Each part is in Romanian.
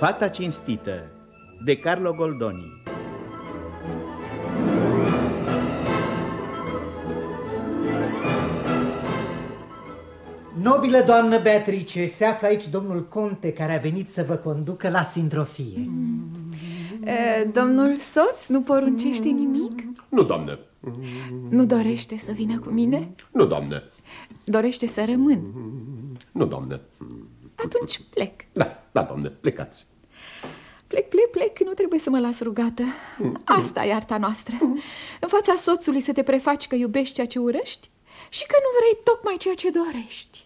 Fata cinstită de Carlo Goldoni. Nobilă doamnă Beatrice, se află aici domnul conte care a venit să vă conducă la sindrofie. Domnul soț nu poruncește nimic? Nu, doamnă. Nu dorește să vină cu mine? Nu, doamnă. Dorește să rămân? Nu, doamnă. Atunci plec. Da, doamnă, plecați. Plec, nu trebuie să mă las rugată. Asta e arta noastră. În fața soțului să te prefaci că iubești ceea ce urăști și că nu vrei tocmai ceea ce dorești.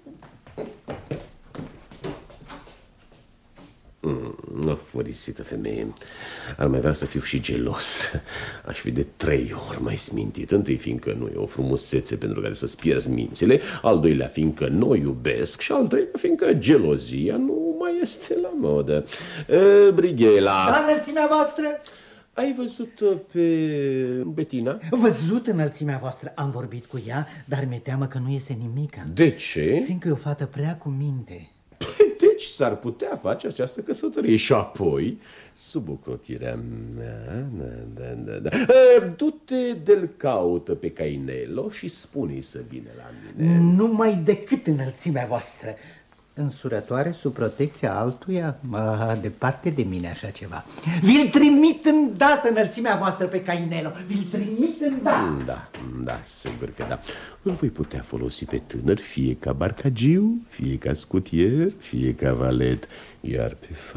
O furisită femeie. Ar mai vrea să fiu și gelos. Aș fi de 3 ori mai smintit. Întâi fiindcă nu e o frumusețe pentru care să-ți pierzi mințile, al doilea fiindcă nu o iubesc și al treilea fiindcă gelozia nu mai este la modă. Brighela, La înălțimea voastră? ai văzut pe Bettina? Văzut înălțimea voastră, am vorbit cu ea, dar mi-e teamă că nu iese nimica. De ce? Fiindcă e o fată prea cu minte. Deci s-ar putea face această căsătorie și apoi, sub ocrotirea mea, da. Du-te de-l caută pe Cainello și spune-i să vină la mine. Numai decât înălțimea voastră. Însurătoare sub protecția altuia? Departe de mine așa ceva. Vi-l trimit îndată înălțimea voastră pe Cainello. Vi-l trimit îndată. Da, sigur că da. Îl voi putea folosi pe tânăr, fie ca barcagiu, fie ca scutier, fie ca valet. Iar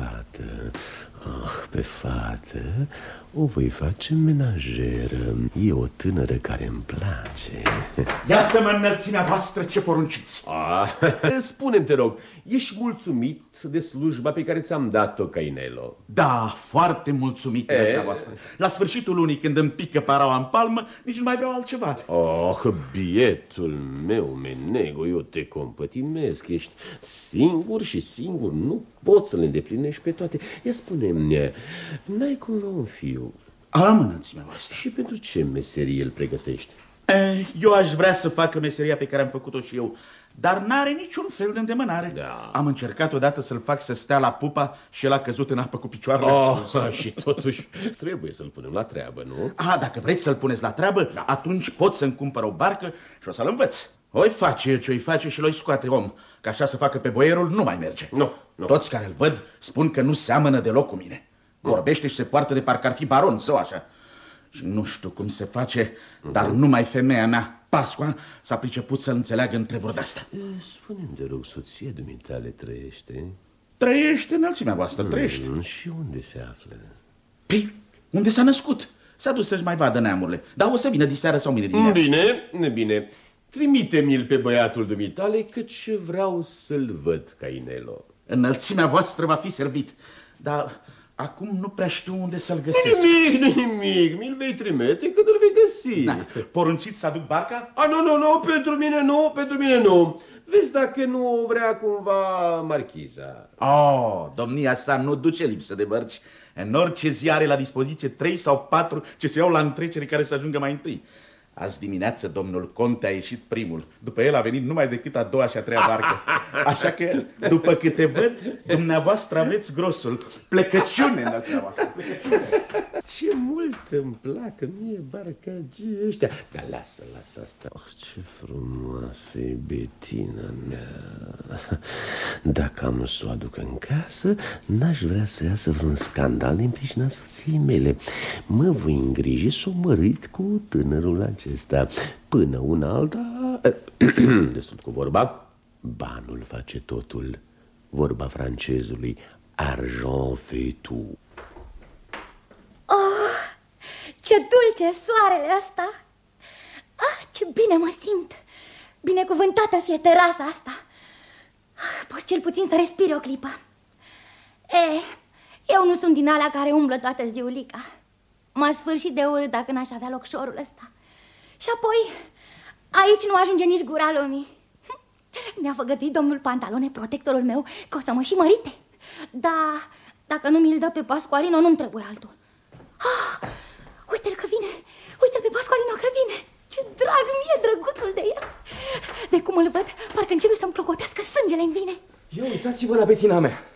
pe fată, o voi face menajeră. E o tânără care îmi place. Iată-mă, înălțimea voastră, ce porunciți. Spune-mi, te rog, ești mulțumit de slujba pe care ți-am dat-o, Cainello? Da, foarte mulțumit, înălțimea voastră. La sfârșitul lunii, când îmi pică paraua în palmă, nici nu mai vreau altceva. Bietul meu, menego, eu te compătimesc. Ești singur și singur, nu poți să le îndeplinești pe toate. Ia spune-mi, n-ai cumva un fiu? Am, înălțimea voastră. Și pentru ce meserie îl pregătești? Eu aș vrea să facă meseria pe care am făcut-o și eu, dar n-are niciun fel de îndemânare. Da. Am încercat odată să-l fac să stea la pupa și el a căzut în apă cu picioarele sus. Și totuși trebuie să-l punem la treabă, nu? Dacă vreți să-l puneți la treabă, atunci pot să-mi cumpăr o barcă și o să-l învăț. O-i face ce-o-i face și l-o-i scoate om, că așa să facă pe boierul nu mai merge. Nu. Toți care îl văd spun că nu seamănă deloc cu mine. Vorbește și se poartă de parcă ar fi baron sau așa. Și nu știu cum se face, dar numai femeia mea, Pascua, s-a priceput să înțeleagă întrevuri de-asta. Spune-mi, de rog, soția dumitale trăiește? Trăiește, înălțimea voastră, trăiește. Și unde se află? Păi, unde s-a născut? S-a dus să-și mai vadă neamurile. Dar o să vină diseară sau mâine dimineață. Bine. Trimite-mi-l pe băiatul dumitale, căci vreau să-l văd, Cainello. Înălțimea voastră va fi servit, dar acum nu prea știu unde să-l găsesc. Nimic, mi-l vei trimite când îl vei găsi. Porunciți să aduc barca? Nu, pentru mine nu. Vezi dacă nu o vrea cumva marchiza. Domnia sa nu duce lipsă de bărci. În orice zi are la dispoziție 3 sau 4 ce se iau la întrecere care să ajungă mai întâi. Azi dimineață domnul conte a ieșit primul. După el a venit numai decât a doua și a treia barcă. Așa că, după câte văd, dumneavoastră aveți grosul. Plecăciune, înălțimea voastră, plecăciune. Ce mult îmi plac mie barcagii ăștia. Dar lasă asta. Ce frumoasă e Bettina mea. Dacă am să o aduc în casă, n-aș vrea să iasă vreun scandal din pricina soției mele. Mă voi îngriji să o mărit cu tânărul acesta. Până una alta, destul cu vorba, banul face totul. Vorba francezului, argent fait tout. Ce dulce soarele ăsta! Ce bine mă simt! Binecuvântată fie terasa asta! Poți cel puțin să respiri o clipă. Eu nu sunt din alea care umblă toată ziulica. M-aș sfârși de urât dacă n-aș avea locșorul ăsta. Și apoi, aici nu ajunge nici gura lumii. Mi-a făgăduit domnul Pantalone, protectorul meu, că o să mă și mărite. Dar dacă nu mi-l dă pe Pasqualino, nu-mi trebuie altul. Uite-l că vine! Uite-l pe Pasqualino că vine! Ce drag mie, drăguțul de el! De cum îl văd, parcă începe să-mi clocotească sângele în vine. Ia uitați-vă la Bettina mea!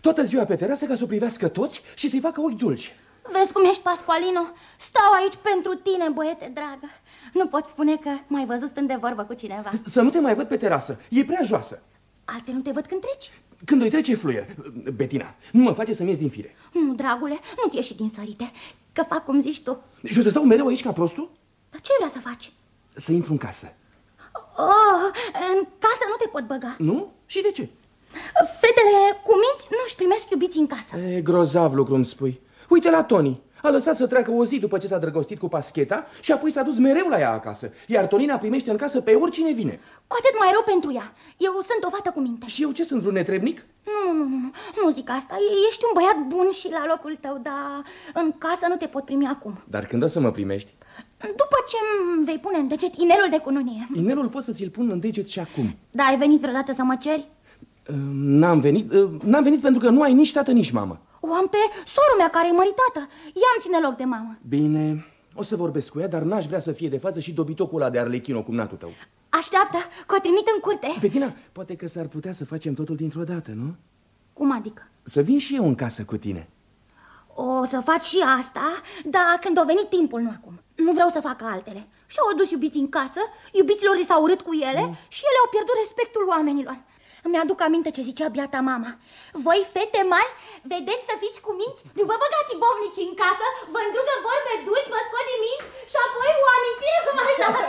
toată ziua pe terasă ca să o privească toți și să-i facă ochi dulci. Vezi cum ești, Pascualino? Stau aici pentru tine, băiete dragă. Nu pot spune că m-ai văzut stând de vorbă cu cineva. Să nu te mai văd pe terasă, e prea joasă. Alte nu te văd când treci? Când o-i trece fluier. Betina, nu mă face să-mi ies din fire. Nu, dragule, nu-ți ieși din sărite, că fac cum zici tu. Și o să stau mereu aici ca prostul? Dar ce vrea să faci? Să intru în casă. Oh, în casă nu te pot băga. Nu? Și de ce? Fetele cu minți nu-și primesc iubiți în casă. E grozav lucru îmi spui. Uite la Toni. A lăsat să treacă o zi după ce s-a drăgostit cu Pascheta și apoi s-a dus mereu la ea acasă. Iar Tonina primește în casă pe oricine vine. Cu atât mai rău pentru ea. Eu sunt o fată cu minte. Și eu ce, sunt vreun netrebnic? Nu zic asta. Ești un băiat bun și la locul tău, dar în casă nu te pot primi acum. Dar când o să mă primești? După ce îmi vei pune în deget inelul de cununie. Inelul pot să ți-l pun în deget și acum. Da, ai venit vreodată să mă ceri? N-am venit pentru că nu ai nici tată, nici mamă. O am pe sorul mea care e măritată. Ea îmi ține loc de mamă. Bine, o să vorbesc cu ea, dar n-aș vrea să fie de față și dobitocul ăla de arlechino, cumnatul tău. Așteaptă, că o trimit în curte. Bettina, poate că s-ar putea să facem totul dintr-o dată, nu? Cum adică? Să vin și eu în casă cu tine. O să faci și asta, dar când a venit timpul, nu acum. Nu vreau să fac altele. Și-au adus iubiții în casă, iubiților li s-au urât cu ele și ele au pierdut respectul oamenilor. Îmi aduc aminte ce zicea biata mama. Voi, fete mari, vedeți să fiți cu minți, nu vă băgați bovnici în casă, vă îndrugă vorbe dulci, vă scot din minți și apoi o amintire vă mai lasă.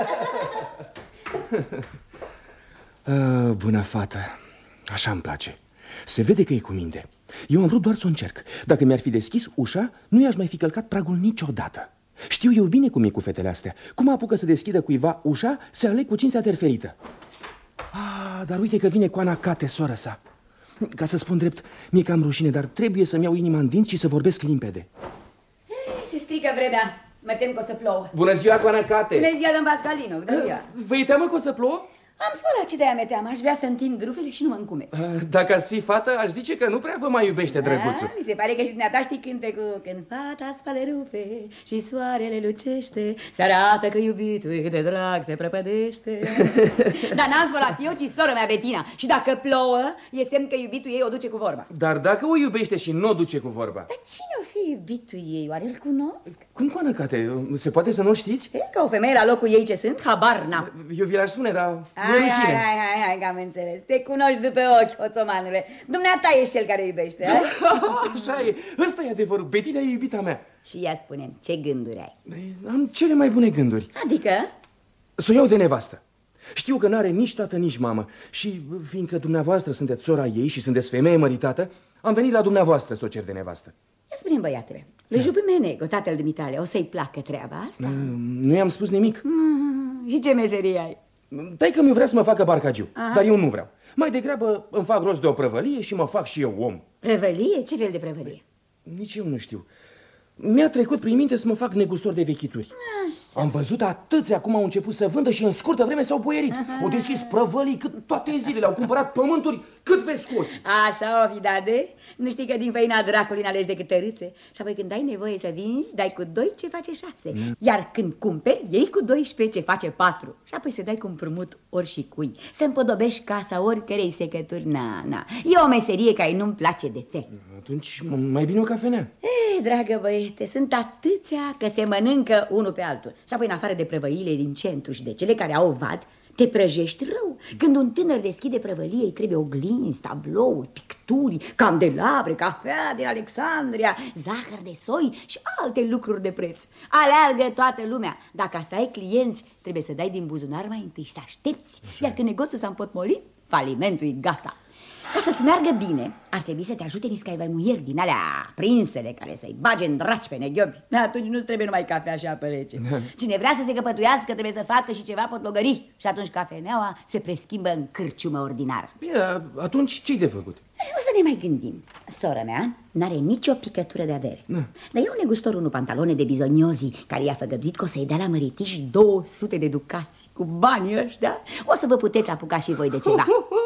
Bună fată, așa-mi place. Se vede că e cu minte. Eu am vrut doar să o încerc. Dacă mi-ar fi deschis ușa, nu i-aș mai fi călcat pragul niciodată. Știu eu bine cum e cu fetele astea. Cum apucă să deschidă cuiva ușa, se aleg cu cinstea terferită. Dar uite că vine Coana Cate, sora sa. Ca să spun drept, mi-e cam rușine, dar trebuie să-mi iau inima în dinți și să vorbesc limpede. Se strică vremea. Mă tem că o să plouă. Bună ziua, Coana Cate! Bună ziua, domn Pascalino. Bună ziua. Vă-i teamă că o să plouă? Am spălat ce de-aia mi-e teamă. Aș vrea să întind rufele și nu mă încume. Dacă ați fi fată, aș zice că nu prea vă mai iubește drăguțul. Mi se pare că și dumneata știi cântecul. Când fata spală rufe și soarele lucește, se arată că iubitul de drag se prăpădește. Dar n-am spălat eu, ci sora mea Betina. Și dacă plouă, e semn că iubitul ei o duce cu vorba. Dar dacă o iubește și nu o duce cu vorba? Dar cine o fi iubitul ei? Oare îl cunosc? Cum, Coana Cate? Se poate să nu-l știți? E că o femeie la locul ei ce sunt, habar n-am. Eu vi l-aș spune, dar... Hai, că am înțeles. Te cunoști după ochi, hoțomanule. Dumneata ești cel care iubește, hai? Așa e. Ăsta e adevărul. Betina e iubita mea. Și ia spune-mi, ce gânduri ai? Am cele mai bune gânduri. Adică? Să o iau de nevastă. Știu că n-are nici tată, nici mamă. Și fiindcă dumneavoastră sunteți sora ei și sunteți femeie măritată, am venit la dumneavoastră să o cer de nevastă. Ia spune-mi, băiatule, lui Jubimenego, tatăl dumitale, o să-i placă treaba asta? Nu i-am spus nimic. Și ce meserie ai? Taică mi vrea să mă facă barcagiu, dar eu nu vreau. Mai degrabă îmi fac rost de o prăvălie și mă fac și eu om. Prăvălie? Ce fel de prăvălie? Nici eu nu știu. Mi-a trecut prin minte să mă fac negustor de vechituri. Așa. Am văzut atâția cum au început să vândă și în scurtă vreme s-au boierit. Au deschis prăvălii cât toate zilele, au cumpărat pământuri cât vezi cu ochii. Așa o fi, de? Nu știi că din făina dracului n-alegi decât tărâțe? Și apoi când ai nevoie să vinzi, dai cu 2 ce face 6. Iar când cumperi, iei cu 12 ce face 4. Și apoi să dai cu împrumut ori și cui. Să împodobești casa oricărei secături. Na. E o meserie care nu-mi place de fel. Atunci mai bine o cafenea. Ei, dragă băiete, sunt atâția că se mănâncă unul pe altul. Și apoi, în afară de prăvăliile din centru și de cele care au vad, te prăjești rău. Când un tânăr deschide prăvălie, îi trebuie oglinzi, tablouri, picturi, candelabre, cafea din Alexandria, zahăr de soi și alte lucruri de preț. Aleargă toată lumea. Dacă să ai clienți, trebuie să dai din buzunar mai întâi și să aștepți. Iar când negoțul s-a împotmolit, falimentul e gata. Ca să-ți meargă bine, ar trebui să te ajute niște muieri din alea prinsele care să-i bage în draci pe neghiobi. Atunci nu-ți trebuie numai cafea și apă rece. Cine vrea să se căpătuiască trebuie să facă și ceva potlogării. Și atunci cafeneaua se preschimbă în cârciumă ordinară. Bine, atunci ce-i de făcut? O să ne mai gândim. Sora mea n-are nicio picătură de avere. Dar e un negustor, unul pantalone de bizoniozi, care i-a făgăduit că o să-i dea la măritiși 200 de ducați. Cu banii ăștia o să vă puteți apuca și voi de ceva.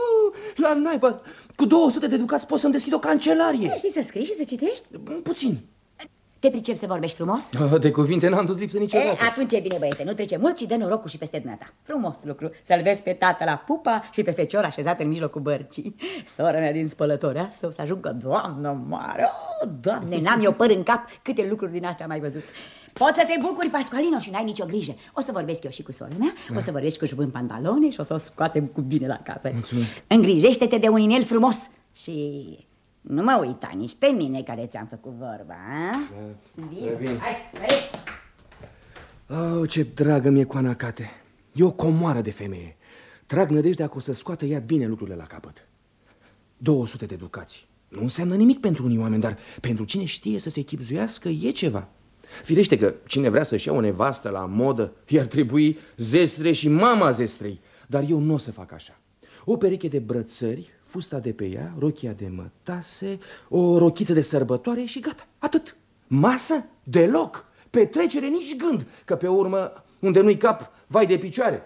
La naiba, cu 200 de ducați poți să-mi deschid o cancelarie. Știi să scrii și să citești? Puțin. Te pricepi să vorbești frumos? De cuvinte n-am dus lipsă niciodată. Atunci e bine, băiete, nu trece mult și dă norocul și peste dumneata. Frumos lucru, să-l vezi pe tată la pupa și pe fecior așezat în mijlocul bărcii. Sora mea din spălătoarea să ajungă doamnă mare. Doamne, n-am eu păr în cap, câte lucruri din astea am mai văzut. Poți să te bucuri, Pascualino, și n-ai nicio grijă. O să vorbesc eu și cu sora mea, o să vorbești cu jupân pantalone și o să o scoatem cu bine la capăt. Mulțumesc. Îngrijește-te de un inel frumos și nu mă uita nici pe mine care ți-am făcut vorba, a? Bine. Hai. Oh, ce dragă mi-e Coana Cate. E o comoară de femeie. Trag nădejdea că o să scoată ea bine lucrurile la capăt. 200 de ducați. Nu înseamnă nimic pentru unii oameni, dar pentru cine știe să se chibzuiască e ceva. Firește că cine vrea să-și ia o nevastă la modă, i-ar trebui zestre și mama zestrei. Dar eu nu o să fac așa. O pereche de brățări, fusta de pe ea, rochia de mătase, o rochiță de sărbătoare și gata, atât. Masă? Deloc. Petrecere nici gând, că pe urmă, unde nu-i cap, vai de picioare.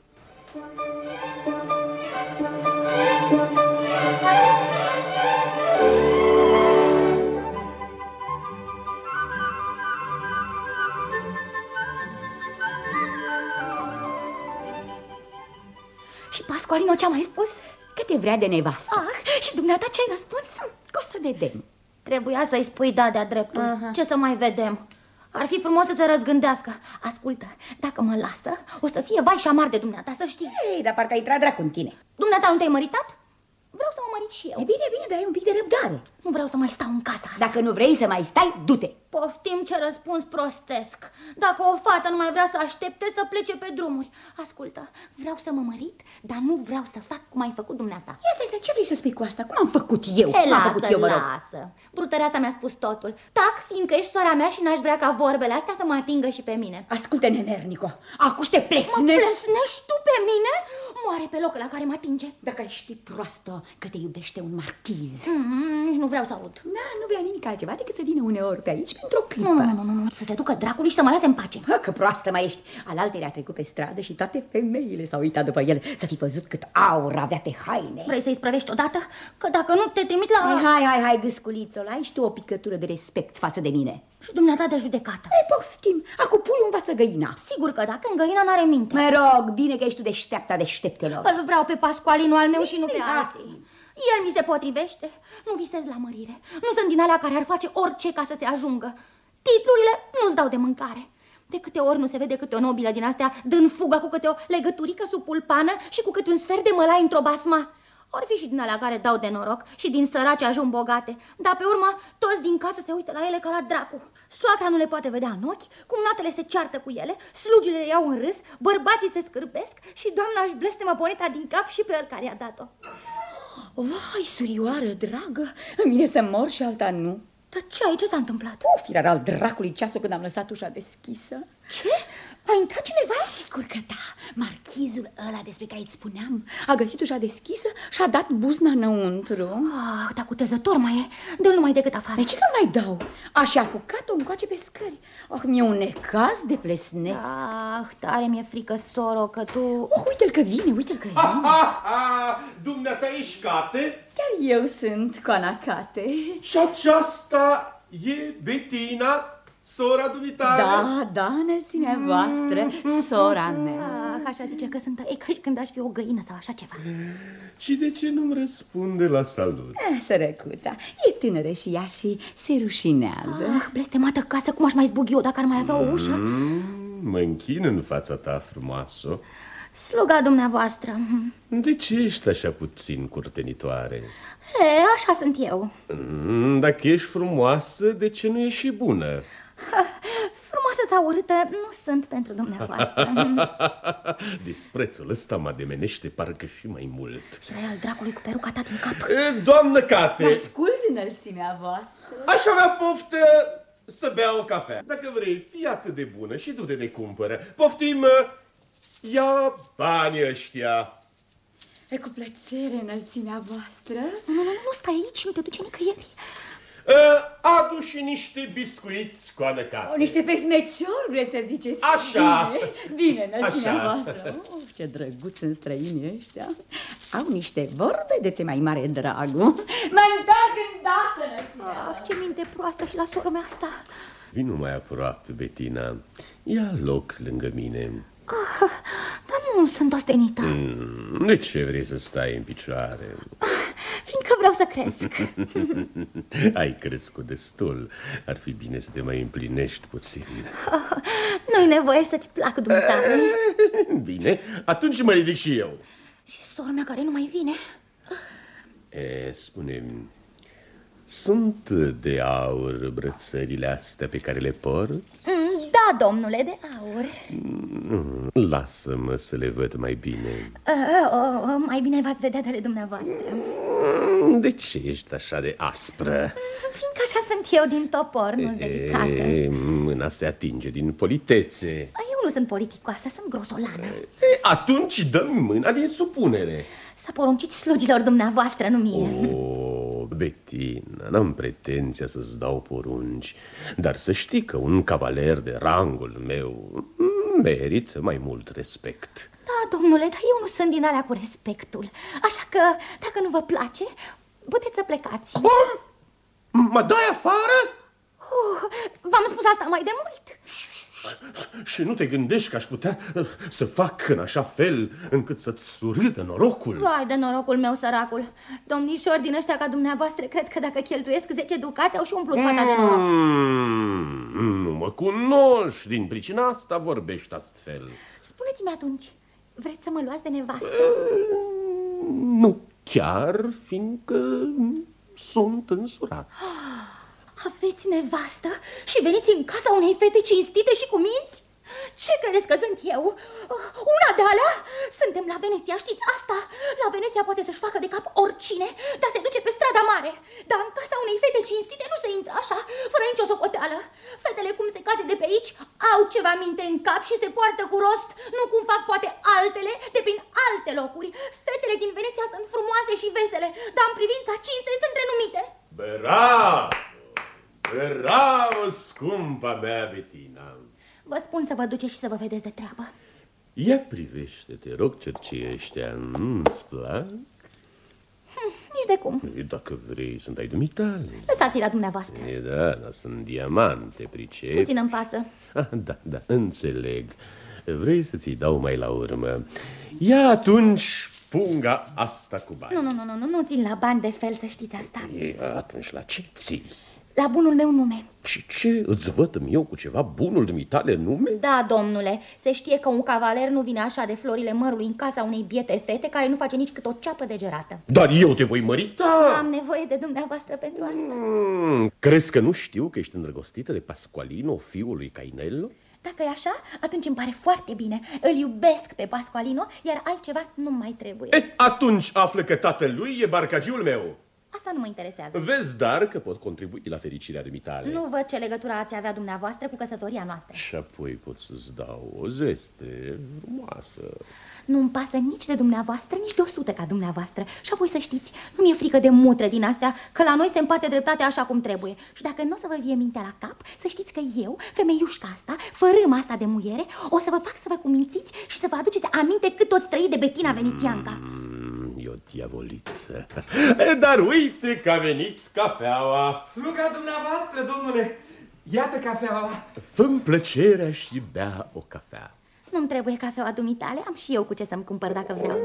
Și Pascualino ce-a mai spus? Că te vrea de nevastă. Și dumneata ce-ai răspuns? Că o să vedem. Trebuia să-i spui da de-a dreptul. Ce să mai vedem? Ar fi frumos să se răzgândească. Ascultă, dacă mă lasă, o să fie vai și amar de dumneata, să știi. Ei, dar parcă ai intrat dracu în tine. Dumneata nu te-ai măritat? Vreau să mă mărit și eu. E bine, bine, dar ai un pic de răbdare. Nu vreau să mai stau în casa asta. Dacă nu vrei să mai stai, du-te. Poftim, ce răspuns prostesc. Dacă o fată nu mai vrea să aștepte, să plece pe drumuri. Ascultă, vreau să mă mărit, dar nu vreau să fac cum ai făcut dumneata. Ia ce vrei să spui cu asta? Cum am făcut eu? Lasă. Brutăreasa mi-a spus totul. Tac, fiindcă ești sora mea și n-aș vrea ca vorbele astea să mă atingă și pe mine. Ascultă, nemernico, acuși te plesnești. Mă plesnești tu pe mine? Moare pe locul la care mă atinge. Dacă ai ști, proastă, că te iubește un marchiz. Nici nu vreau să aud. Da, nu vrea nimic altceva decât să vină uneori pe aici pentru o clipă. Nu, să se ducă dracului și să mă lase în pace. Că proastă mai ești. Alaltăieri a trecut pe stradă și toate femeile s-au uitat după el. Să fi văzut cât aur avea pe haine. Vrei să-i sprăvești odată? Că dacă nu, te trimit la... Hai, gâsculițo, ai și tu o picătură de respect față de mine. Și dumneata de judecată. Poftim, acum puiul învață găina. Sigur că da, când găina n-are minte. Mă rog, bine că ești tu deșteapta deșteptelor. Îl vreau pe Pascualino al meu și nu pe alții. El mi se potrivește. Nu visez la mărire. Nu sunt din alea care ar face orice ca să se ajungă. Titlurile nu-ți dau de mâncare. De câte ori nu se vede câte o nobilă din astea dând fuga cu câte o legăturică sub pulpană și cu câte un sfert de mălai într-o basma. Ori fi și din alea care dau de noroc și din săraci ajung bogate. Dar pe urmă toți din casă se uită la ele ca la dracu. Soacra nu le poate vedea în ochi, cumnatele se ceartă cu ele, slugile le iau în râs, bărbații se scârbesc și doamna își blestemă poneta din cap și pe el care i-a dat-o. Vai, surioară dragă, îmi vine să mor și alta nu. Dar ce ai? Ce s-a întâmplat? Firar al dracului ceasul când am lăsat ușa deschisă. Ce? A intrat cineva? Sigur că da. Marchizul ăla despre care îți spuneam a găsit ușa deschisă și a dat buzna înăuntru. Dar cutezător mai e. Dă-l numai decât afară. Ce să mai dau? Așa a apucat-o încoace pe scări. Mi-e un necaz de plesnesc. Tare mi-e frică, soro, că tu... Uite-l că vine, Dumneata ești Cate? Chiar eu sunt Coana Cate. Și aceasta e Bettina, sora dumitare? Da, înălțimea voastră, sora mea. Așa zice că sunt, e ca și când aș fi o găină sau așa ceva. Și de ce nu-mi răspunde la salut? Sărăcuța, e tânără și ea și se rușinează. Blestemată casă, cum aș mai zbug eu dacă ar mai avea o ușă? Mă închin în fața ta frumoasă. Sluga dumneavoastră. De ce ești așa puțin curtenitoare? Așa sunt eu. Dacă ești frumoasă, de ce nu ești și bună? Frumoasă sau urâtă nu sunt pentru dumneavoastră. Disprețul ăsta mă ademenește parcă și mai mult. Firai al dracului cu peruca ta din cap. Doamnă Cate, ascult înălțimea voastră. Aș avea poftă să bea o cafea. Dacă vrei, fii atât de bună și du-te de cumpără. Poftim, ia banii ăștia. E cu plăcere, înălțimea voastră. Nu stai aici, nu te duce nicăieri. Adu și niște biscuiți, Coană Cate. Niște pesmeciori, vreți să ziceți? Așa. Bine, înălțimea voastră. Ce drăguți sunt străinii ăștia. Au niște vorbe de ce mai mare dragul. Mă întorc îndată, înălțimea. Ce minte proastă și la sora mea asta. Vino mai aproape, Bettina. Ia loc lângă mine. Dar nu sunt ostenită. De ce vrei să stai în picioare? Fiindcă vreau să cresc. Ai crescut destul. Ar fi bine să te mai împlinești puțin. Nu-i nevoie să-ți placă dumneavoastră. Bine, atunci mă ridic și eu. Și sora mea care nu mai vine. Spune-mi, sunt de aur brățările astea pe care le porți? Da, domnule, de aur. Lasă-mă să le văd mai bine. Mai bine v-ați vedea de ale dumneavoastră. De ce ești așa de aspră? Fiindcă așa sunt eu din topor, nu-s delicată. Mâna se atinge din politețe. Eu nu sunt politicoasă, sunt grosolană. Atunci dă-mi mâna din supunere. Să porunciți slugilor dumneavoastră, nu mie. Bettina, n-am pretenția să-ți dau porunci, dar să știi că un cavaler de rangul meu merită mai mult respect. Da, domnule, dar eu nu sunt din alea cu respectul. Așa că, dacă nu vă place, puteți să plecați. Cum? Mă dai afară? V-am spus asta mai de mult. Și nu te gândești că aș putea să fac în așa fel încât să-ți surâdă norocul? Vai de norocul meu, săracul. Domnișori din ăștia ca dumneavoastră cred că dacă cheltuiesc 10 ducați au și umplut fata de noroc. Nu mă cunoști, din pricina asta vorbești astfel. Spuneți-mi atunci, vreți să mă luați de nevastă? Nu chiar, fiindcă sunt însurat. Aveți nevastă și veniți în casa unei fete cinstite și cu minți? Ce credeți că sunt eu? Una de alea? Suntem la Veneția, știți asta? La Veneția poate să-și facă de cap oricine, dar se duce pe strada mare. Dar în casa unei fete cinstite nu se intră așa, fără nicio socoteală. Fetele cum se cade de pe aici au ceva minte în cap și se poartă cu rost, nu cum fac poate altele de prin alte locuri. Fetele din Veneția sunt frumoase și vesele, dar în privința cinstei sunt renumite. Bravo! Bravo, scumpa mea, Bettina! Vă spun să vă duceți și să vă vedeți de treabă. Ia privește, te rog, cercei ăștia, îți plac? Nici de cum. Dacă vrei, sunt ai dumitale. Lăsați-i la dumneavoastră. Da, sunt diamante, pricepi. Puțin îmi pasă. Da, înțeleg. Vrei să ți-i dau mai la urmă. Ia atunci punga asta cu bani. Nu țin la bani de fel, să știți asta. Atunci la ce ții? La bunul meu nume. Și ce? Îți văd eu cu ceva bunul dumitale nume? Da, domnule, se știe că un cavaler nu vine așa de florile mărului în casa unei biete fete care nu face nici cât o ceapă de gerată. Dar eu te voi mărita! Am nevoie de dumneavoastră pentru asta. Crezi că nu știu că ești îndrăgostită de Pasqualino, fiul lui Cainello? Dacă e așa, atunci îmi pare foarte bine. Îl iubesc pe Pasqualino, iar altceva nu mai trebuie. Atunci află că tatălui e barcagiul meu. Asta nu mă interesează. Vezi, dar, că pot contribui la fericirea dumitale. Nu văd ce legătură ați avea dumneavoastră cu căsătoria noastră. Și apoi pot să-ți dau o zeste frumoasă. Nu-mi pasă nici de dumneavoastră, nici de 100 ca dumneavoastră. Și apoi să știți, nu mi-e frică de mutre din astea, că la noi se împarte dreptatea așa cum trebuie. Și dacă nu o să vă vie mintea la cap, să știți că eu, femeiușca asta, fărâma asta de muiere, o să vă fac să vă cumințiți și să vă aduceți aminte cât toți trăi de Bettina Venețianca. E o diavoliță. Dar uite că a venit cafeaua. Sluga dumneavoastră, domnule. Iată cafeaua. Fă-mi plăcerea și bea o cafea. Nu-mi trebuie cafeaua dumitale, am și eu cu ce să-mi cumpăr dacă vreau.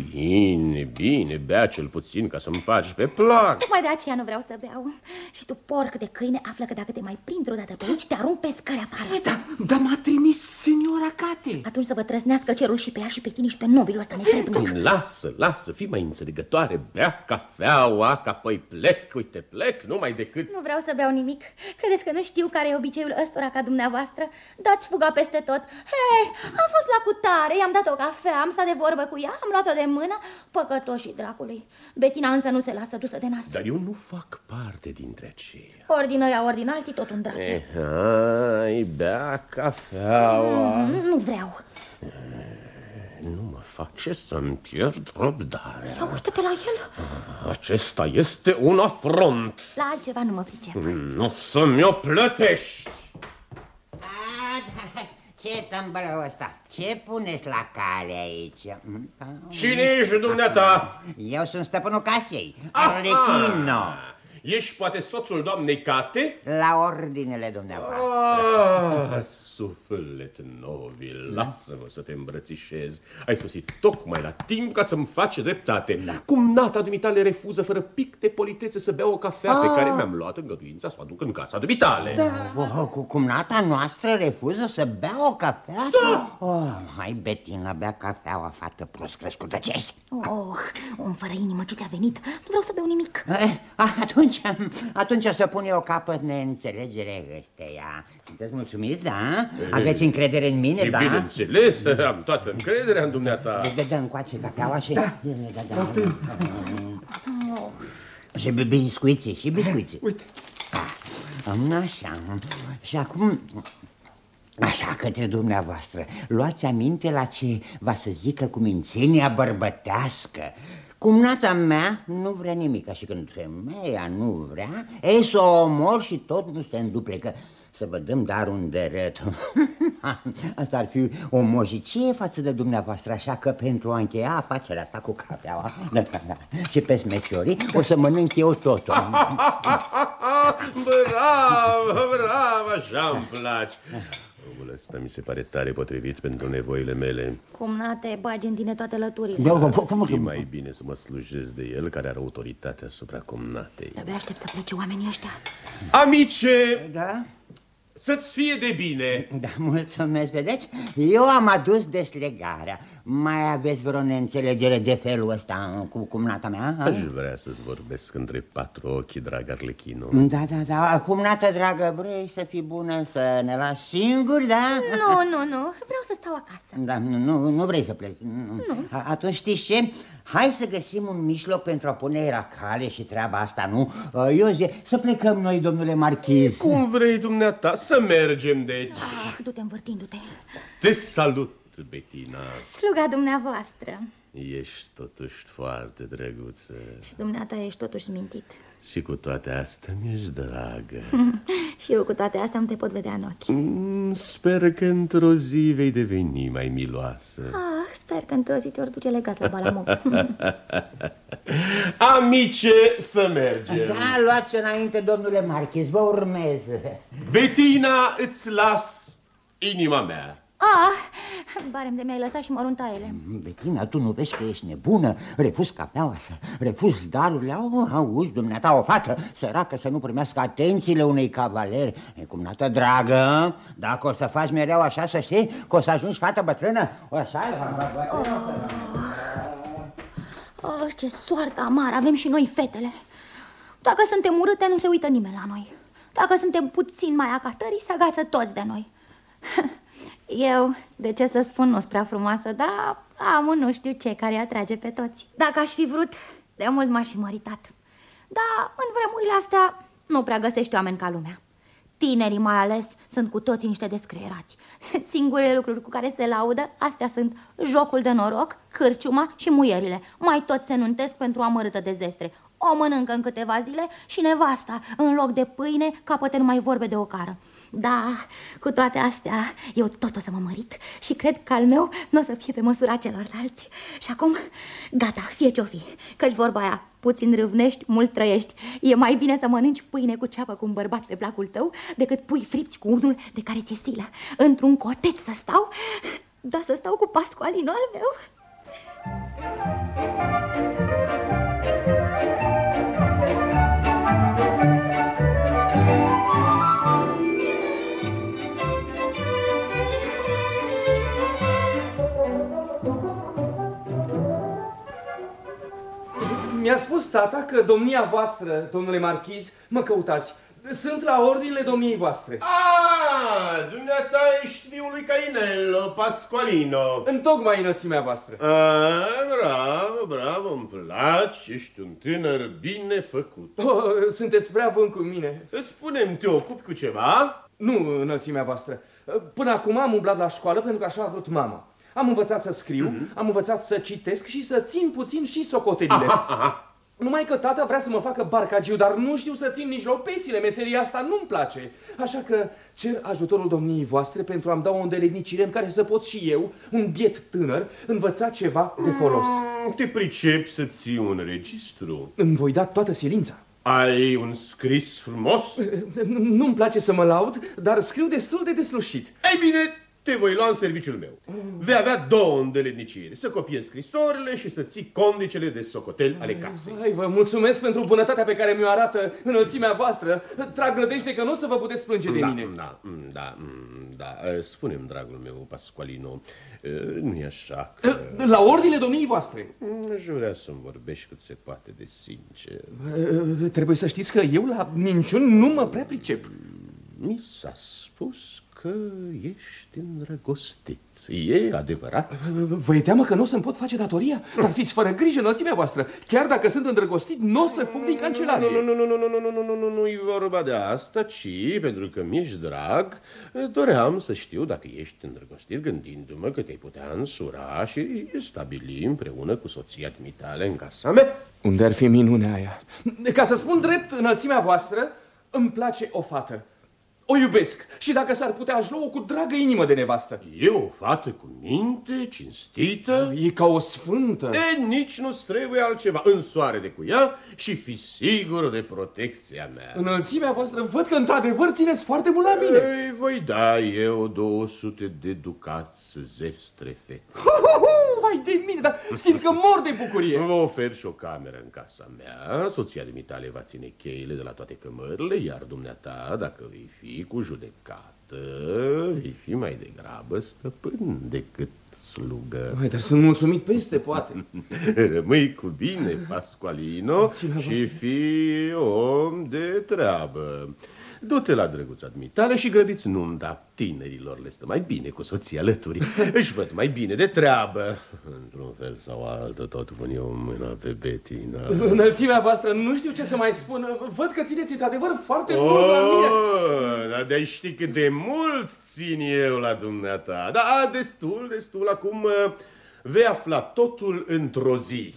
Bine, bea cel puțin ca să-mi faci pe plac. Tocmai de aceea nu vreau să beau. Și tu, porc de câine, află că dacă te mai prind odată pe aici, te arunc pe scări afară. Da, m-a trimis seniora Cate. Atunci să vă trăznească cerul și pe ea și pe tine și pe nobilul ăsta netrebnic. Lasă, fii mai înțelegătoare. Bea cafeaua, că apoi plec. Uite, plec, numai decât... Nu vreau să beau nimic. Credeți că nu știu care e obiceiul ăstora ca dumneavoastră? Dați fuga peste tot. Hei, am fost la cutare, i-am dat o cafea, am stat de vorbă cu ea, am luat-o de mână, păcătoșii dracului. Bettina însă nu se lasă dusă de nas. Dar eu nu fac parte dintre aceia. Ori din ăia, ori din alții, tot un drac. Hai, bea cafeaua. Nu vreau. Nu mă face să-mi pierd răbdarea. Ia uite-te la el. Acesta este un afront. La altceva nu mă pricep. Nu să mi-o plătești. Ce tâmbălău ăsta? Ce puneți la cale aici? Cine ești dumneata? Eu sunt stăpânul casei, Arlecchino. Ești poate soțul doamnei Cate? La ordinele dumneavoastră. Suflet nobil, lasă-mă să te îmbrățișez. Ai sosit tocmai la timp ca să-mi faci dreptate. Cumnata dumitale refuză fără pic de politețe să bea o cafea pe care mi-am luat îngăduința să o aduc în casa dumitale. Cumnata noastră refuză să bea o cafea? Hai, Betina, bea cafeaua, fată prost crescută ce ești. Om fără inimă, ce ți-a venit? Nu vreau să beau nimic. Atunci să pun eu capăt neînțelegere ăsteia. Sunteți mulțumiți, da? Aveți încredere în mine, da? Bineînțeles, am toată încrederea în dumneata. Dă încoace cafeaua și... Și biscuiții, Uite. Așa. Și acum... Așa, către dumneavoastră, luați aminte la ce va să zică cumințenia bărbătească. Cumnata mea nu vrea nimic, și când femeia nu vrea, ei să o omor și tot nu se înduplecă. Să vă dăm dar un dărât. Asta ar fi o mojicie față de dumneavoastră, așa că pentru a încheia afacerea asta cu cafeaua și pe smeciorii, o să mănânc eu totul. Bravo, așa-mi place. Omul ăsta mi se pare tare potrivit pentru nevoile mele. Cumnate, bagi în tine toate lăturile. E mai bine să mă slujesc de el, care are autoritatea asupra cumnatei. Abia aștept să plece oamenii ăștia. Amice! Da? Să-ți fie de bine. Da, mulțumesc, vedeți? Eu am adus deslegarea. Mai aveți vreo neînțelegere de felul ăsta cu cumnata mea? Aș vrea să-ți vorbesc între patru ochi, drag Arlechino. Da, cumnată dragă, vrei să fii bună, să ne lași singuri, da? Nu, vreau să stau acasă. Da, nu vrei să pleci. Nu. Atunci știți ce? Hai să găsim un mijloc pentru a pune la cale și treaba asta, nu? Eu zic, să plecăm noi, domnule marchiz. Cum vrei dumneata, să mergem, deci. Du-te învârtindu-te. Te salut, Betina. Sluga dumneavoastră. Ești totuși foarte drăguță. Și dumneata ești totuși smintit. Și cu toate astea mi-ești dragă. Și eu cu toate astea nu te pot vedea în ochi. Sper că într-o zi vei deveni mai miloasă. Sper că într-o zi te ori duce legat la Balamuc. Amice, să mergem. Da, luați înainte, domnule marchiz, vă urmez. Betina, îți las inima mea. Barem de mi-ai lăsat și măruntaiele. Betina, tu nu vezi că ești nebună? Refuzi cafeaua să refuzi darurile. Auzi, dumneata, o fată săracă să nu primească atențiile unei cavaleri. Cumnată dragă, dacă o să faci mereu așa, să știi că o să ajungi fată bătrână. Ce soartă amară avem și noi, fetele. Dacă suntem urâte, nu se uită nimeni la noi. Dacă suntem puțin mai acatării, se agață toți de noi. Eu, de ce să spun, nu-s prea frumoasă, dar am un nu știu ce care atrage pe toți. Dacă aș fi vrut, de mult m-aș fi măritat. Dar în vremurile astea nu prea găsești oameni ca lumea. Tinerii mai ales sunt cu toții niște descreierați. Singurele lucruri cu care se laudă, astea sunt jocul de noroc, cârciuma și muierile. Mai toți se nuntesc pentru amărâtă de zestre. O mănâncă în câteva zile și nevasta, în loc de pâine, capătă numai vorbe de ocară. Da, cu toate astea, eu tot o să mă mărit și cred că al meu nu o să fie pe măsura celorlalți. Și acum, gata, fie ce-o fi, căci vorba aia, puțin râvnești, mult trăiești. E mai bine să mănânci pâine cu ceapă cu un bărbat pe placul tău decât pui fripți cu unul de care ți-e silă. Într-un cotet să stau, da, să stau cu Pascualino al meu. Mi-a spus tata că domnia voastră, domnule marchiz, mă căutați. Sunt la ordinele domniei voastre. Dumneata ești fiul lui Cainello, Pascualino. Întocmai înălțimea voastră. Bravo, îmi placi, ești un tânăr bine făcut. Sunteți prea bun cu mine. Spune-mi, te ocupi cu ceva? Nu, înălțimea voastră. Până acum am umblat la școală pentru că așa a vrut mama. Am învățat să scriu, am învățat să citesc și să țin puțin și socotelile. Numai că tata vrea să mă facă barcagiu, dar nu știu să țin nici lopețile, meseria asta nu-mi place. Așa că cer ajutorul domniei voastre pentru a-mi da o îndeletnicire în care să pot și eu, un biet tânăr, învăța ceva de folos. Te pricepi să ții un registru? Îmi voi da toată silința. Ai un scris frumos? Nu-mi place să mă laud, dar scriu destul de deslușit. Ei bine, te voi lua în serviciul meu. Vei avea 2 îndeletniciri, să copiezi scrisorile și să ții condicele de socotel ale casei. Hai, vă mulțumesc pentru bunătatea pe care mi-o arată înălțimea voastră. Trag nădejde că nu o să vă puteți plânge de mine. Da. Spune-mi, dragul meu, Pasqualino, nu-i așa că... La ordine domniei voastre. Aș vrea să-mi vorbești cât se poate de sincer. Trebuie să știți că eu la minciuni nu mă prea pricep. Mi s-a spus că ești îndrăgostit. E adevărat? Vă-i teamă că nu o să-mi pot face datoria? Dar fiți fără grijă, înălțimea voastră. Chiar dacă sunt îndrăgostit, nu o să fug din cancelarie. Nu-i vorba de asta, ci pentru că mi-ești drag, doream să știu dacă ești îndrăgostit, gândindu-mă că te-ai putea însura și stabili împreună cu soția dumitale în casa mea. Unde ar fi minunea aia? Ca să spun drept, înălțimea voastră, îmi place o fată. O iubesc și dacă s-ar putea aș lua-o cu dragă inimă de nevastă. E o fată cu minte, cinstită. E ca o sfântă. Nici nu-ți trebuie altceva. Însoare-te cu ea și fi sigur de protecția mea. Înălțimea voastră, văd că într-adevăr țineți foarte mult la mine. Ei, voi da eu 200 de ducați zestre, fete. Vai de mine, dar simt că mor de bucurie. Vă ofer și o cameră în casa mea. Soția dumitale va ține cheile de la toate cămările, iar dumneata, dacă vei fi cu judecată, vei fi mai degrabă stăpân decât slugă. Mai, dar sunt mulțumit peste poate. Rămâi cu bine, Pasqualino, și fii om de treabă. Du-te la drăguța dumitale și grăbiți nunta. Tinerilor le stă mai bine cu soția alături. Își văd mai bine de treabă. Într-un fel sau altul, tot pun eu mâna pe Bettina. Înălțimea voastră, nu știu ce să mai spun. Văd că țineți într-adevăr foarte mult la mine. Dar de-ai ști cât de mult țin eu la dumneata. Da, destul. Acum vei afla totul într-o zi.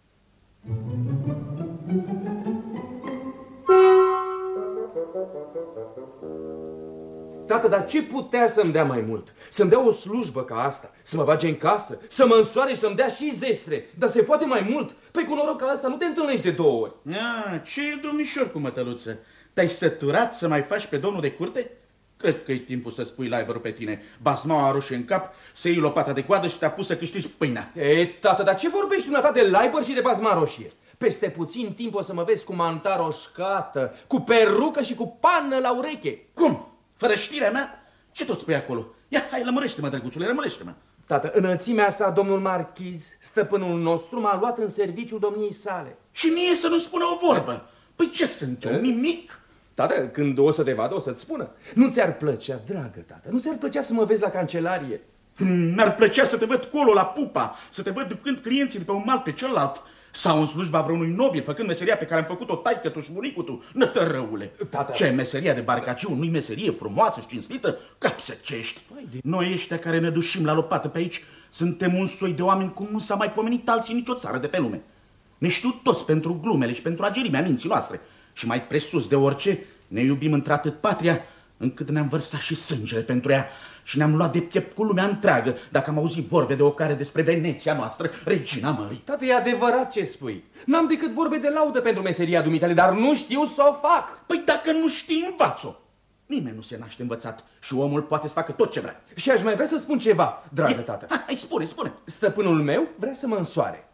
Tată, dar ce putea să-mi dea mai mult? Să-mi dea o slujbă ca asta, să mă bage în casă, să mă însoare și să-mi dea și zestre. Dar se poate mai mult? Păi cu noroc ca asta nu te întâlnești de 2 ori. Ce e, domnișor, cu mătăluță? Te-ai săturat să mai faci pe domnul de curte? Cred că e timpul să-ți pui laibărul pe tine, basmaua roșie în cap, să iei lopata de coadă și te-a pus să câștigi pâinea. Tată, dar ce vorbești dumneata de laibăr și de basma roșie? Peste puțin timp o să mă vezi cu manta roșcată, cu perucă și cu pană la ureche. Cum? Fără știrea mea? Ce tot spui acolo? Ia, hai, lămurește-mă, drăguțule, lămurește-mă. Tată, înălțimea sa, domnul marchiz, stăpânul nostru, m-a luat în serviciul domniei sale. Și mie să nu spună o vorbă. Păi ce sunt eu, nimic? Tată, când o să te vadă, o să-ți spună. Nu ți-ar plăcea, dragă tată, nu ți-ar plăcea să mă vezi la cancelarie? Mi-ar plăcea să te văd colo la pupa, să te văd ducând clienții de pe un mal pe celălalt, sau în slujba vreunui nobil, făcând meseria pe care am făcut-o taică-tu și bunicul tu, nătărăule. Tată. Ce meseria de barcaciu, nu-i meserie frumoasă și cinstită? Capsăcești. Noi ăștia care ne dușim la lopată pe aici, suntem un soi de oameni cum nu s-a mai pomenit alții nicio țară de pe lume. Ne știu toți pentru glumele și pentru agerimea minții noastre. Și mai presus de orice, ne iubim într-atât patria, încât ne-am vărsat și sângele pentru ea și ne-am luat de piept cu lumea întreagă dacă am auzit vorbe de ocare despre Veneția noastră, regina mării. Tată, e adevărat ce spui. N-am decât vorbe de laudă pentru meseria dumitale, dar nu știu să o fac. Păi dacă nu știi, învață-o. Nimeni nu se naște învățat și omul poate să facă tot ce vrea. Și aș mai vrea să spun ceva, dragă tată. Hai, spune. Stăpânul meu vrea să mă însoare.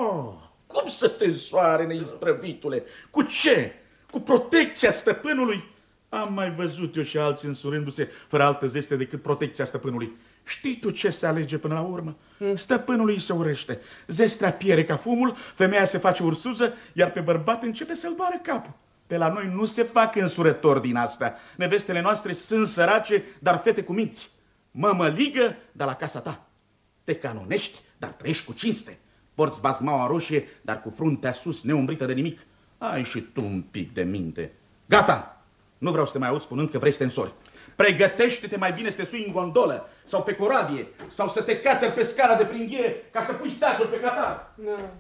Cum să te însoare, neisprăvitule? Cu ce? Cu protecția stăpânului? Am mai văzut eu și alții însurându-se fără altă zeste decât protecția stăpânului. Știi tu ce se alege până la urmă? Stăpânului îi se urăște. Zestrea piere ca fumul, femeia se face ursuză, iar pe bărbat începe să-l doară capul. Pe la noi nu se fac însurători din astea. Nevestele noastre sunt sărace, dar fete cu minți. Mămăligă, dar la casa ta. Te canonești, dar trăiești cu cinste. Porți bazmaua roșie, dar cu fruntea sus, neumbrită de nimic. Ai și tu un pic de minte. Gata! Nu vreau să te mai aud spunând că vrei să te însori. Pregătește-te mai bine să te sui în gondolă sau pe coradie sau să te cațeri pe scara de fringhiere ca să pui steagul pe catar.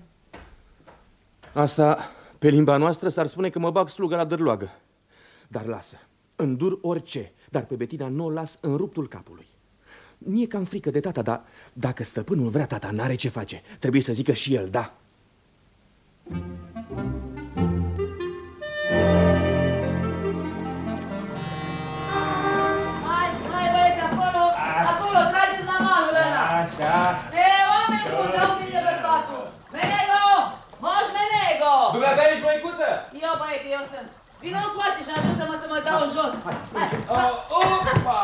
Asta, pe limba noastră, s-ar spune că mă bag slugă la dărloagă. Dar lasă, îndur orice, dar pe Bettina nu o las în ruptul capului. Mie cam frică de tata, dar dacă stăpânul vrea, tata n-are ce face. Trebuie să zică și el, da. sunt. Vino încoace și ajută-mă să mă dau jos. Hai. Opa!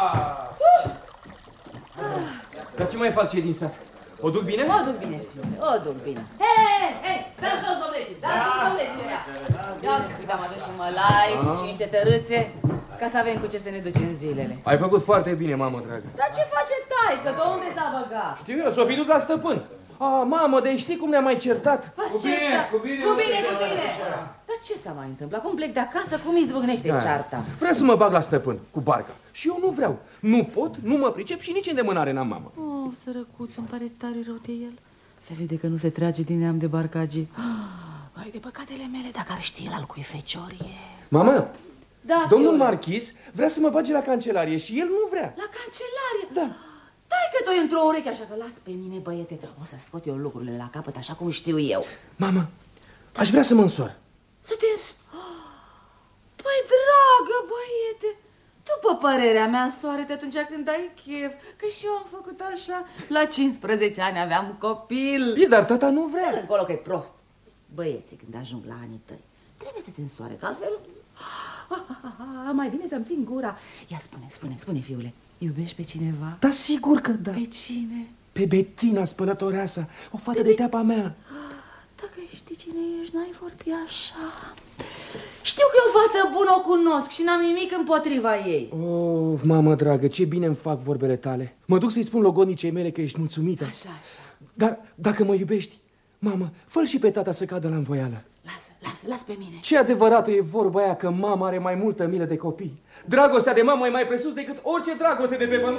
Dar ce mai fac cei din sat? O duc bine? O duc bine, fiule, o duc bine. Hei, dă-l jos, domnule, dă-l jos, domnule. Ia uite, am adus și mălai și niște tărâțe, ca să avem cu ce să ne ducem zilele. Ai făcut foarte bine, mamă dragă. Dar ce face taică? De unde s-a băgat? Știu eu, s-o fi dus la stăpân. Mamă, de știi cum ne-am mai certat? Cu bine. Dar ce s-a mai întâmplat? Cum plec de acasă? Cum izbucnește cearta? Vrea să mă bag la stăpân, cu barca. Și eu nu vreau. Nu pot, nu mă pricep și nici îndemânare n-am, mamă. Oh, sărăcuț, îmi pare tare rău de el. Se vede că nu se trage din neam de barcagii. Hai de păcatele mele, dacă ar ști el al cui feciorie. Mamă, da, domnul marchis vrea să mă bage la cancelarie și el nu vrea. La cancelarie? Da. Dai că tu într-o ureche, așa că las pe mine, băiete. O să scot eu lucrurile la capăt, așa cum știu eu. Mamă, aș vrea să mă însor. Să te Păi, dragă băiete, după părerea mea, soare-te atunci când ai chef. Că și eu am făcut așa. La 15 ani aveam copil. E, dar tata nu vrea. Încolo că e prost. Băieții, când ajung la anii tăi, trebuie să se însoare, că altfel... mai bine să-mi țin gura. Ia spune, fiule, iubești pe cineva? Da, sigur că da. Pe cine? Pe Betina, spălătoreasa, o fată de teapa mea. Dacă știi cine ești, n-ai vorbi așa. Știu că e o fată bună, o cunosc și n-am nimic împotriva ei. Oh, mamă dragă, ce bine îmi fac vorbele tale. Mă duc să-i spun logodnicei mele că ești mulțumită. Așa. Dar dacă mă iubești, mamă, fă-l și pe tata să cadă la învoială. Lasă pe mine. Ce adevărată e vorba aia că mama are mai multă milă de copii. Dragostea de mamă e mai presus decât orice dragoste de pe pământ.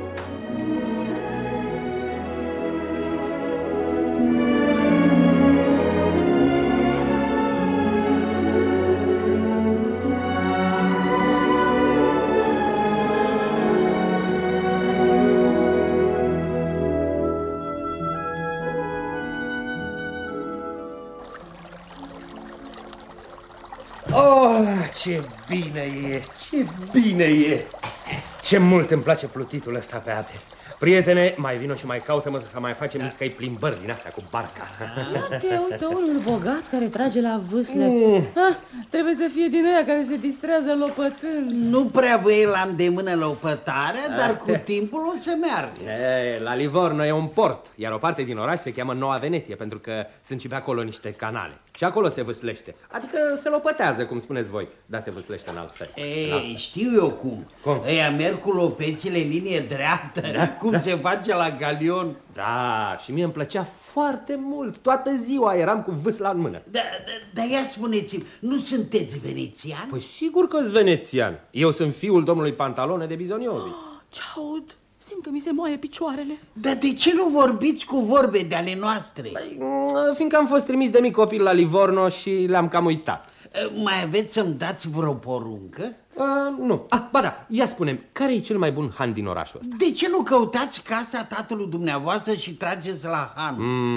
Ce bine e, ce bine e! Ce mult îmi place plutitul ăsta pe ape. Prietene, mai vino și mai caută-mă să mai facem niscăi plimbări din astea cu barca. Uite, unul bogat care trage la vâsle. Trebuie să fie din aia care se distrează lopătând. Nu prea vă e la îndemână lopătarea, dar cu timpul o să meargă. La Livorno e un port, iar o parte din oraș se cheamă Noua Veneție, pentru că sunt și pe acolo niște canale. Și acolo se vâslește. Adică se lopătează, cum spuneți voi, dar se vâslește în alt fel. Ei, știu eu cum. Ăia merg cu lopețile în linie dreaptă, cum se face la galion. Da, și mie îmi plăcea foarte mult. Toată ziua eram cu vâsla în mână. Dar ia spuneți-mi, nu sunteți venețian? Păi sigur că-s venețian. Eu sunt fiul domnului Pantalone de Bisognosi. Ce aud? Simt că mi se moaie picioarele. Dar de ce nu vorbiți cu vorbe de ale noastre? Păi, fiindcă am fost trimis de mic copil la Livorno și le-am cam uitat. Mai aveți să-mi dați vreo poruncă? Nu. Ba da, ia spune-mi, care e cel mai bun han din orașul ăsta? De ce nu căutați casa tatălui dumneavoastră și trageți la han?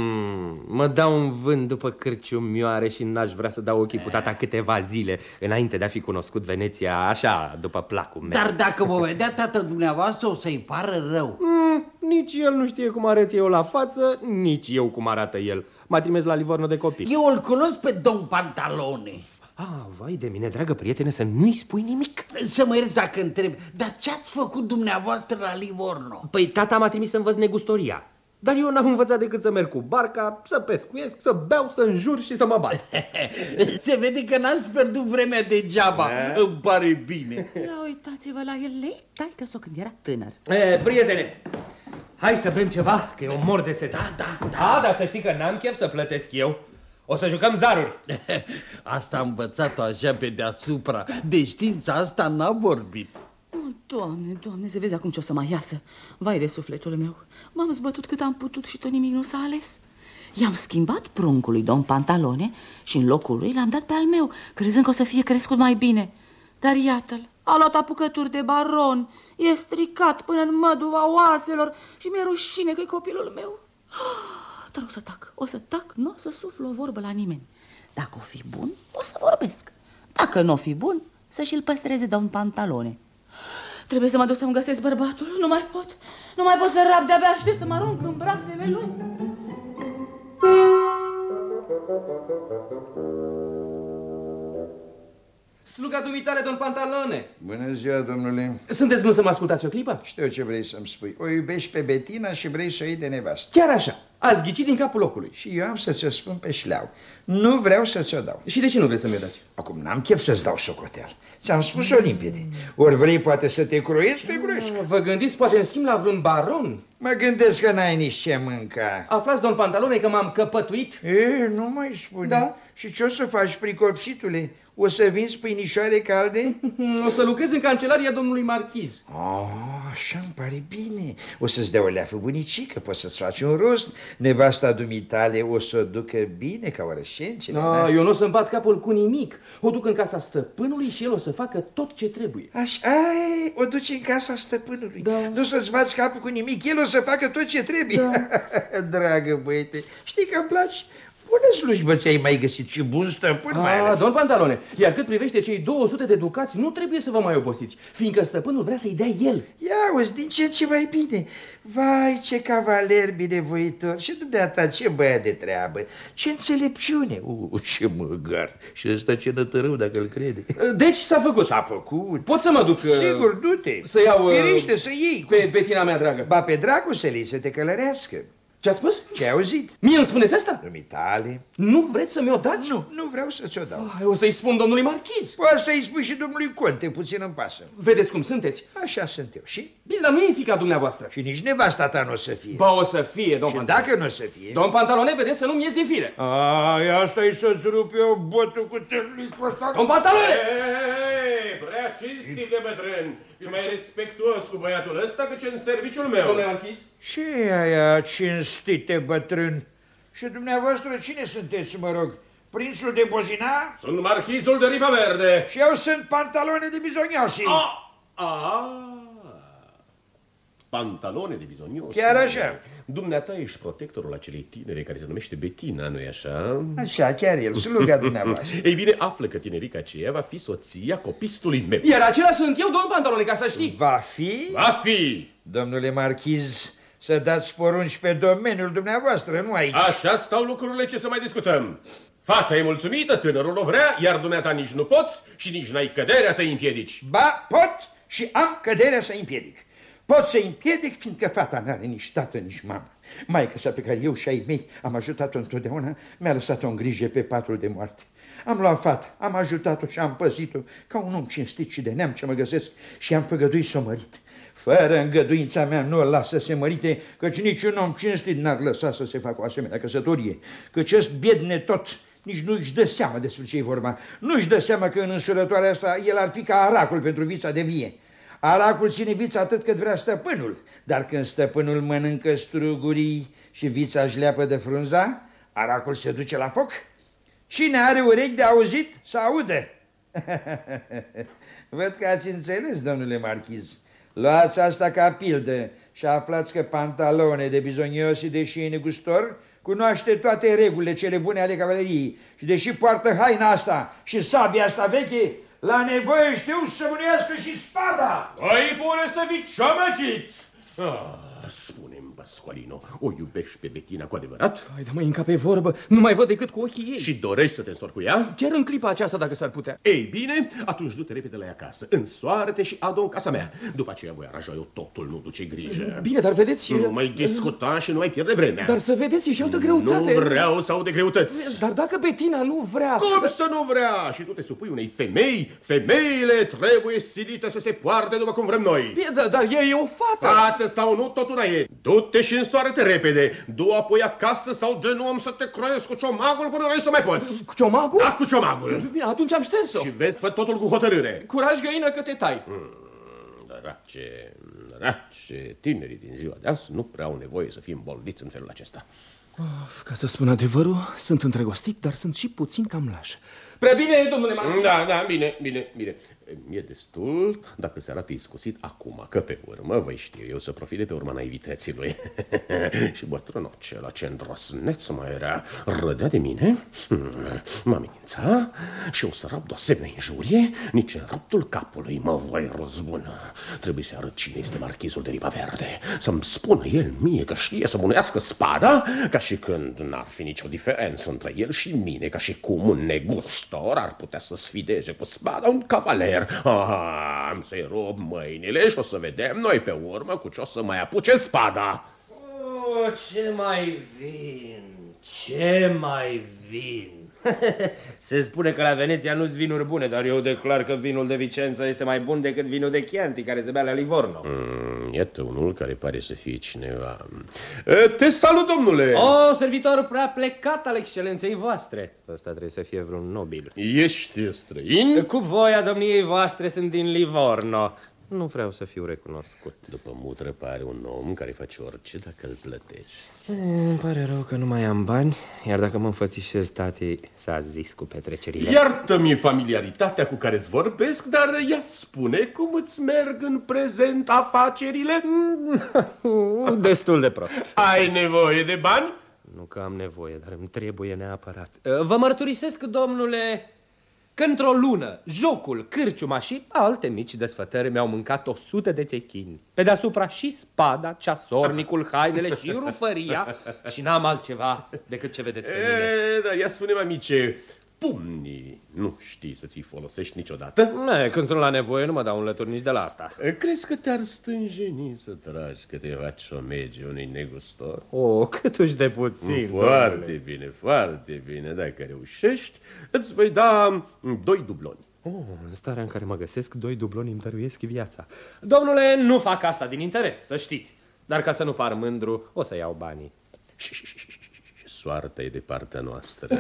Mă dau un vânt după cârciumioare și n-aș vrea să dau ochii cu tata câteva zile înainte de a fi cunoscut Veneția așa, după placul meu. Dar dacă vă vedea tatăl dumneavoastră, o să-i pară rău. Nici el nu știe cum arăt eu la față, nici eu cum arată el. M-a trimis la Livorno de copil. Eu îl cunosc pe domn Pantalone. Vai de mine, dragă prietene, să nu-i spui nimic. Să mă ierți dacă întreb, dar ce-ați făcut dumneavoastră la Livorno? Păi tata m-a trimis să învăț negustoria. Dar eu n-am învățat decât să merg cu barca, să pescuiesc, să beau, să înjur și să mă bat. Se vede că n-ați pierdut vremea degeaba. Îmi pare bine. Ia uitați-vă la el, taică-s-o când era tânăr. Prietene, hai să bem ceva, că eu mor de sete. Da, dar să știi că n-am chef să plătesc eu. O să jucăm zaruri. Asta am învățat-o așa pe deasupra. De știința asta n-a vorbit. Doamne, să vezi acum ce o să mai iasă. Vai de sufletul meu. M-am zbătut cât am putut și tot nimic nu s-a ales. I-am schimbat pruncul lui domn Pantalone și în locul lui l-am dat pe al meu, crezând că o să fie crescut mai bine. Dar iată-l, a luat apucături de baron, e stricat până în măduva oaselor și mi-e rușine că e copilul meu. Dar o să tac, nu o să suflu o vorbă la nimeni. Dacă o fi bun, o să vorbesc. Dacă nu o fi bun, să și-l păstreze domn Pantalone. Trebuie să mă duc să-mi găsesc bărbatul. Nu mai pot să rab, de-abia aștept să mă arunc în brațele lui. Sluga dumitale, domn Pantalone. Bună ziua, domnule. Sunteți bun să mă ascultați o clipă? Știu ce vrei să-mi spui. O iubești pe Betina și vrei să o iei de nevastă. Chiar așa. Ați ghicit din capul locului. Și eu am să ți-o spun pe șleau. Nu vreau să ți-o dau. Și de ce nu vreți să-mi o dați? Acum n-am chef să-ți dau socoteală. Ți-am spus-o limpede. Ori vrei poate să te croiesc, te croiesc. Vă gândiți poate în schimb la vreun baron? Mă gândesc că n-ai nici ce mânca. Aflați, domn Pantalone, că m-am căpătuit? Nu mai spune. Da. Și ce o să faci, pricopsitule? O să vinzi pâinișoare calde? O să lucrez în cancelaria domnului marchiz. Așa îmi pare bine. O să-ți dea o leafă bunicică, poți să-ți faci un rost. Nevasta dumitale o să o ducă bine ca orășencele. Eu nu o să-mi bat capul cu nimic. O duc în casa stăpânului și el o să facă tot ce trebuie. Așa, o duci în casa stăpânului. Da. Nu să-ți bați capul cu nimic, el o să facă tot ce trebuie. Da. Dragă băiete, știi că îmi place? Bună slujbă ți-ai mai găsit și bun stăpân mai ales. Domn Pantalone, iar cât privește cei 200 de ducați, nu trebuie să vă mai obosiți, fiindcă stăpânul vrea să-i dea el. Ia auzi, din ce mai bine. Vai, ce cavaler binevoitor. Și dumneata, ce băiat de treabă. Ce înțelepciune. Ce măgar. Și ăsta ce nătărău, dacă îl crede. Deci s-a făcut. S-a făcut. Pot să mă duc? Sigur, du-te. Să iau... Firește, să iei. Pe Betina mea dragă. Ba, pe dracu să te călărească. Ce-a spus? Ce-ai auzit? Mie îmi spuneți asta? Dumitale. Nu vreți să mi-o dați? Nu vreau să ți-o dau. O să-i spun domnului marchiz. Poate să-i spui și domnului Conte, puțin îmi pasă. Vedeți cum sunteți? Așa sunt eu. Și? Bine, dar nu e fiica dumneavoastră. Și nici nevasta ta nu o să fie. Ba, o să fie, domn Pantalone. Dacă nu o să fie? Domn Pantalone, vedeți să nu-mi ies din fire. Asta e să-ți rup eu botul cu târlicul ăsta. Domn Pantalone! Prea cinstit de bătrân și mai respectuos cu băiatul ăsta, că ce în serviciul meu. Domnule marchiz? Ce e aia cinstite bătrân? Și dumneavoastră cine sunteți, mă rog? Prințul de Bozina? Sunt marchizul de Ripa Verde. Și eu sunt Pantalone de Bizoniosi. Pantalone de Bizoniosi. Chiar așa. Dumneata ești protectorul acelei tinere care se numește Betina, nu-i așa? Așa, chiar el, sluga dumneavoastră. Ei bine, află că tinerica aceea va fi soția copistului meu. Iar acela sunt eu, domn Pantalone, ca să știi. Va fi? Va fi! Domnule marchiz, să dați porunci pe domeniul dumneavoastră, nu aici. Așa stau lucrurile, ce să mai discutăm. Fata e mulțumită, tânărul o vrea, iar dumneata nici nu poți și nici n-ai căderea să-i împiedici. Ba, pot și am căderea să-i împiedic. Pot să-i împiedic, fiindcă fata n-are nici tată, nici mamă. Maică sa pe care eu și ai mei am ajutat-o întotdeauna, mi-a lăsat-o în grijă pe patul de moarte. Am luat fata, am ajutat-o și am păzit-o ca un om cinstit și de neam ce mă găsesc și am făgăduit să o mărit. Fără îngăduința mea nu o las să se mărite, căci niciun om cinstit n-ar lăsa să se facă o asemenea căsătorie, căci acest biedne tot nici nu își dă seama despre ce e vorba. Nu își dă seama că în însurătoarea asta el ar fi ca aracul pentru vița de vie. Aracul ține vița atât cât vrea stăpânul, dar când stăpânul mănâncă strugurii și vița își leapă de frunza, aracul se duce la foc. Cine are urechi de auzit, să audă. Văd că ați înțeles, domnule marchiz. Luați asta ca pildă și aflați că Pantalone de Bizoniosi, deși e negustor, cunoaște toate regulile cele bune ale cavaleriei și deși poartă haina asta și sabia asta veche, la nevoie știu să mânească și spada. Ai pune să fii ciamăgit! Spune-mi, Pasqualino, o iubești pe Betina cu adevărat? Hai, da mă încape vorbă, nu mai văd decât cu ochii ei. Și dorești să te însori cu ea? Chiar în clipa aceasta, dacă s-ar putea. Ei bine, atunci du-te repede la ea acasă, însoară-te și adu în casa mea. După aceea voi aranja eu totul, nu duce grijă. Bine, dar vedeți... Nu mai discuta și nu mai pierde vremea. Dar să vedeți, e și altă greutate. Nu vreau să aud de greutăți. Dar dacă Betina nu vrea... Cum să nu vrea? Și tu te supui unei femei? Femeile trebuie silite să se poarte după cum vrem noi. Bine, dar ea e o fată. Fată sau nu, tot una e. Du-te și însoară-te repede. Du apoi acasă sau de nu am să te croiesc cu ciomagul până nu să mai poți. Cu ciomagul? Da, cu ciomagul. Bine, atunci am șters-o. Și vezi, fă totul cu hotărâre. Curaj, găină, că te tai. Drace, tinerii din ziua de azi nu prea au nevoie să fie îmboldiți în felul acesta. Ca să spun adevărul, sunt îndrăgostit, dar sunt și puțin cam laș. Prea bine, domnule marchiz. Da, bine. E destul dacă se arată iscusit acum, că pe urmă, voi știu eu, să profit de pe urma naivității lui. Și bătrânul acela, ce îndrăsneț mai era, râdea de mine, mă amenința și o să rabd o asemenea injurie, nici în raptul capului mă voi răzbuna. Trebuie să arăt cine este marchizul de Ripa Verde, să-mi spună el mie că știe să mânească spada, ca și când n-ar fi nicio diferență între el și mine, ca și cum un negust. negustor ar putea să sfideze cu spada un cavaler. Am să-i rup mâinile și o să vedem noi pe urmă cu ce o să mai apuce spada. Ce mai vin, ce mai vin. Se spune că la Veneția nu-s vinuri bune, dar eu declar că vinul de Vicența este mai bun decât vinul de Chianti, care se bea la Livorno. Iată unul care pare să fie cineva. Te salut, domnule! O, servitor prea plecat al excelenței voastre. Ăsta trebuie să fie vreun nobil. Ești străin? Cu voia domniei voastre sunt din Livorno. Nu vreau să fiu recunoscut. După mutră pare un om care face orice dacă îl plătești. Îmi pare rău că nu mai am bani, iar dacă mă înfățișez, tati, s-a zis cu petrecerile. Iartă-mi familiaritatea cu care îți vorbesc, dar ea spune cum îți merg în prezent afacerile? Destul de prost. Ai nevoie de bani? Nu că am nevoie, dar îmi trebuie neapărat. Vă mărturisesc, domnule, că într-o lună jocul, cârciuma și alte mici desfătări mi-au mâncat 100 de țechini. Pe deasupra și spada, ceasornicul, hainele și rufăria. Și n-am altceva decât ce vedeți pe mine. Dar ia spune-mi, amice, pumnii nu știi să ți-i folosești niciodată? Când sunt la nevoie nu mă dau înlături nici de la asta. Crezi că te-ar stânjeni să tragi câteva ciomegi unui negustor? Câtuși de puțin. Foarte bine, foarte bine. Dacă reușești, îți voi da 2 dubloni. În starea în care mă găsesc, 2 dubloni îmi dăruiesc viața. Domnule, nu fac asta din interes, să știți. Dar ca să nu par mândru, o să iau banii. Soarta e de partea noastră.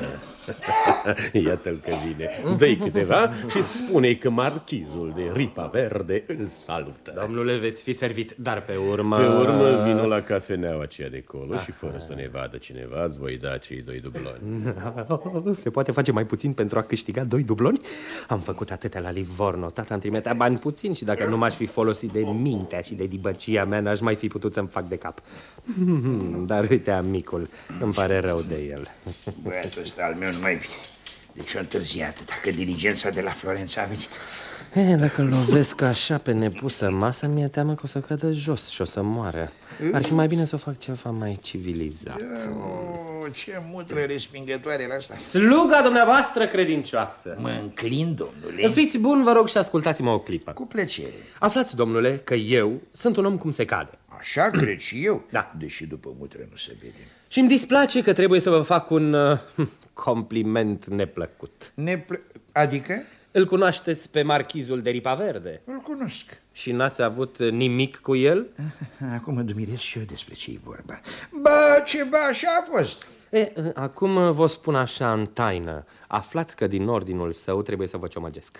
Iată-l că vine. Dă-i câteva și spune-i că marchizul de Ripa Verde îl salută. Domnule, veți fi servit, dar pe urmă... Pe urmă vin la cafeneaua aceea de acolo și fără să ne vadă cineva îți voi da cei 2 dubloni. Se poate face mai puțin pentru a câștiga 2 dubloni? Am făcut atâtea la Livorno. Tata îmi trimitea bani puțin și dacă nu m-aș fi folosit de mintea și de dibăcia mea, n-aș mai fi putut să-mi fac de cap. Dar uite, amicul, îmi pare rău de el. Băiatul ăsta al meu nu mai vine. Deci o întârziat, dacă diligența de la Florența a venit. Dacă îl lovesc așa pe nepusă masă, mi-e teamă că o să cadă jos și o să moară. Ar fi mai bine să o fac ceva mai civilizat. Ce mutră respingătoare la asta. Sluga dumneavoastră credincioasă. Mă înclin, domnule. Fiți bun, vă rog, și ascultați-mă o clipă. Cu plăcere. Aflați, domnule, că eu sunt un om cum se cade. Așa cred și eu? Da. Deși după mutră nu se vede. Și îmi displace că trebuie să vă fac un compliment neplăcut. Adică? Îl cunoașteți pe marchizul de Ripa Verde? Îl cunosc. Și n-ați avut nimic cu el? Acum mă dumirez și eu despre ce-i vorba. Ba, ceva așa a fost. Acum vă spun așa în taină. Aflați că din ordinul său trebuie să vă ciomăgesc.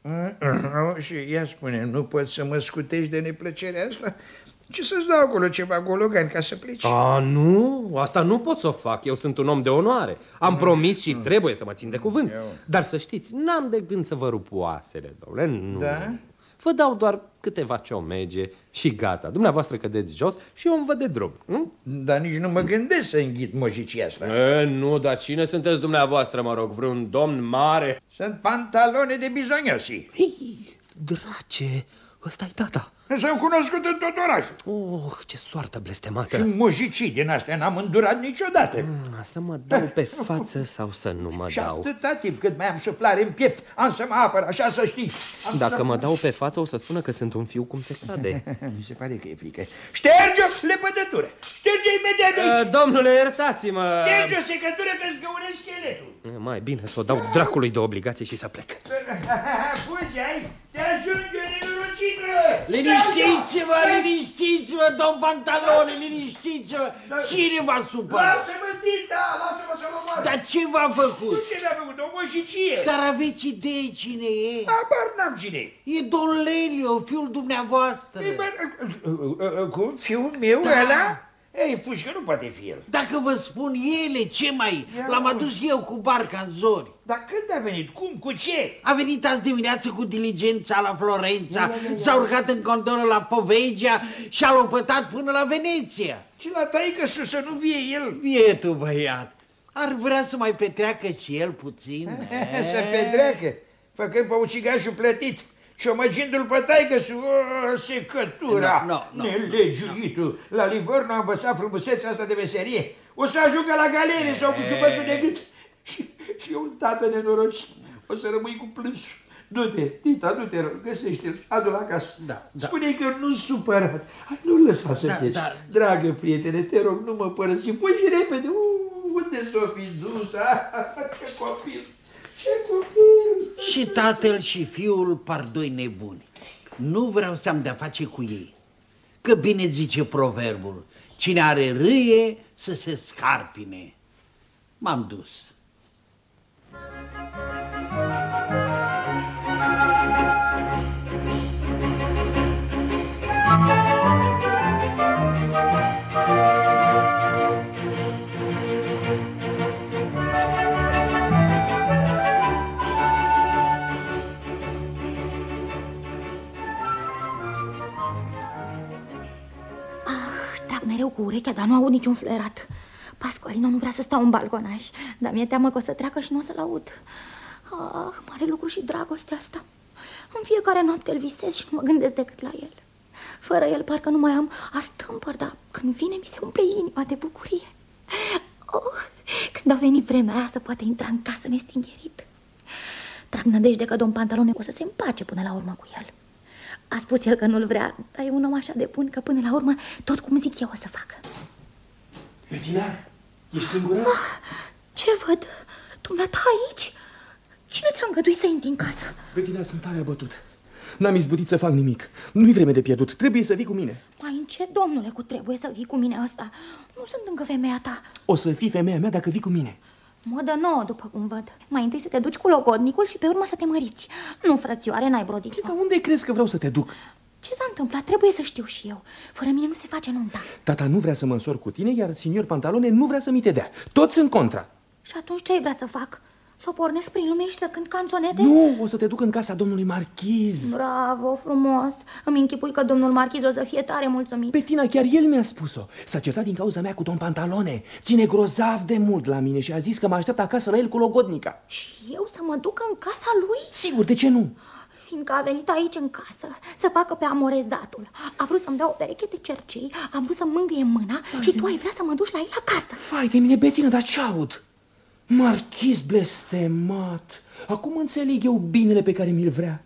Și ea spune, nu poți să mă scutești de neplăcerea asta? Ce să-ți dau acolo ceva gologani ca să pleci? Nu, asta nu pot să o fac. Eu sunt un om de onoare. Am promis și trebuie să mă țin de cuvânt. Dar să știți, n-am de gând să vă rup oasele, domnule, nu. Da? Vă dau doar câteva ciomege și gata. Dumneavoastră cădeți jos și eu îmi văd de drum. Dar nici nu mă gândesc să înghit mojicii asta. Nu, dar cine sunteți dumneavoastră, mă rog? Vreun domn mare? Sunt pantalone de bizoniosi. Drace, ăsta-i tata. S-au cunoscut în tot orașul. Ce soartă blestemată. Și mojicii din astea n-am îndurat niciodată. Să mă dau pe față sau să nu mă Și dau? atâta timp cât mai am suplare în piept, am să mă apăr, așa să știi. Dacă mă dau pe față, o să spună că sunt un fiu cum se cade. Mi se pare că e frică. Șterge-o lepădătură. Șterge imediat de aici. Domnule, iertați-mă. Șterge o secătură că-ți găuresc scheletul. Mai bine să o dau dracului de obligație și să plec. Fugi, ai? Te ajunge, nenorocită! Liniștiți-vă, liniștiți-vă, domn Pantalone, liniștiți-vă! Cine v-a supărat? Lasă-mă, tita, lasă-mă să-l omoară! Dar ce v-a făcut? Nu ce mi-a făcut, o mojicie! Dar aveți idee cine e? Abar n-am cine e. E Don Lelio, fiul dumneavoastră. Cum? Fiul meu ăla? Ei, pușcă, nu poate fi el. Dacă vă spun ele, ce mai? L-am adus eu cu barca în zori. Dar când a venit? Cum? Cu ce? A venit azi dimineață cu diligența la Florența, s-a urcat în condoră la Poveggia și a lopătat până la Veneția. Și la taică-su să nu vie el? Bietul băiat, ar vrea să mai petreacă și el puțin. Să petreacă, făcând pe ucigașul plătit. Ciomăgindu-l pe taică-su, secătura, nelegiuitul. La Livorno a învățat frumusețea asta de meserie. O să ajungă la galerie sau cu șupățul de gât. Și un tată nenorocit. O să rămâi cu plânsul. Du-te, Tita, du-te, rog, găsește-l, adu-l acasă. Da. Spune-i că nu-s supărat. Hai, nu-l lăsa să plece. Dragă prietene, te rog, nu mă părăsi. Păi și repede. Unde s-o fi dus? Ce copil! Ce copil! Și tatăl și fiul par doi nebuni. Nu vreau să am de-a face cu ei. Că bine zice proverbul, cine are râie să se scarpine. M-am dus. Mereu cu urechea, dar nu aud niciun fluierat. Pascualino nu vrea să stau în balconaș, dar mi-e teamă că o să treacă și nu o să-l aud. Mare lucru și dragostea asta. În fiecare noapte îl visez și nu mă gândesc decât la el. Fără el parcă nu mai am astâmpăr, dar când vine mi se umple inima de bucurie. Când a venit vremea aia să poate intra în casă nestingherit. Trag nădejde că domn Pantalone o să se împace până la urmă cu el. A spus el că nu-l vrea, dar e un om așa de bun că până la urmă tot cum zic eu o să facă. Bettina, ești singură? Ce văd? Dumneata aici? Cine ți-a îngăduit să intri în casă? Bettina, sunt tare abătut. N-am izbutit să fac nimic. Nu-i vreme de pierdut, trebuie să vii cu mine. Mai încet, domnule, cu trebuie să vii cu mine asta. Nu sunt încă femeia ta. O să fii femeia mea dacă vii cu mine. Modă nouă, după cum văd. Mai întâi să te duci cu logodnicul și pe urmă să te măriți. Nu, frățioare, n-ai brodit. Dar unde crezi că vreau să te duc? Ce s-a întâmplat? Trebuie să știu și eu. Fără mine nu se face nunta. Tata nu vrea să mă însor cu tine, iar signor Pantalone nu vrea să mi te dea. Toți sunt contra. Și atunci ce ai vrea să fac? Să o pornesc prin lume și să cânt canțonete? Nu, o să te duc în casa domnului marchiz. Bravo, frumos. Îmi închipui că domnul marchiz o să fie tare mulțumit. Bettina, chiar el mi-a spus-o. S-a certat din cauza mea cu domn Pantalone. Ține grozav de mult la mine și a zis că mă așteaptă acasă la el cu logodnica. Și eu să mă duc în casa lui? Sigur, de ce nu? Fiindcă a venit aici în casă să facă pe amorezatul. A vrut să-mi dea o pereche de cercei, am vrut să mângâie mâna și tu ai vrea să mă duci la el acasă. Fai de mine, Bettina, dar ce aud? Marchiz blestemat. Acum înțeleg eu binele pe care mi-l vrea.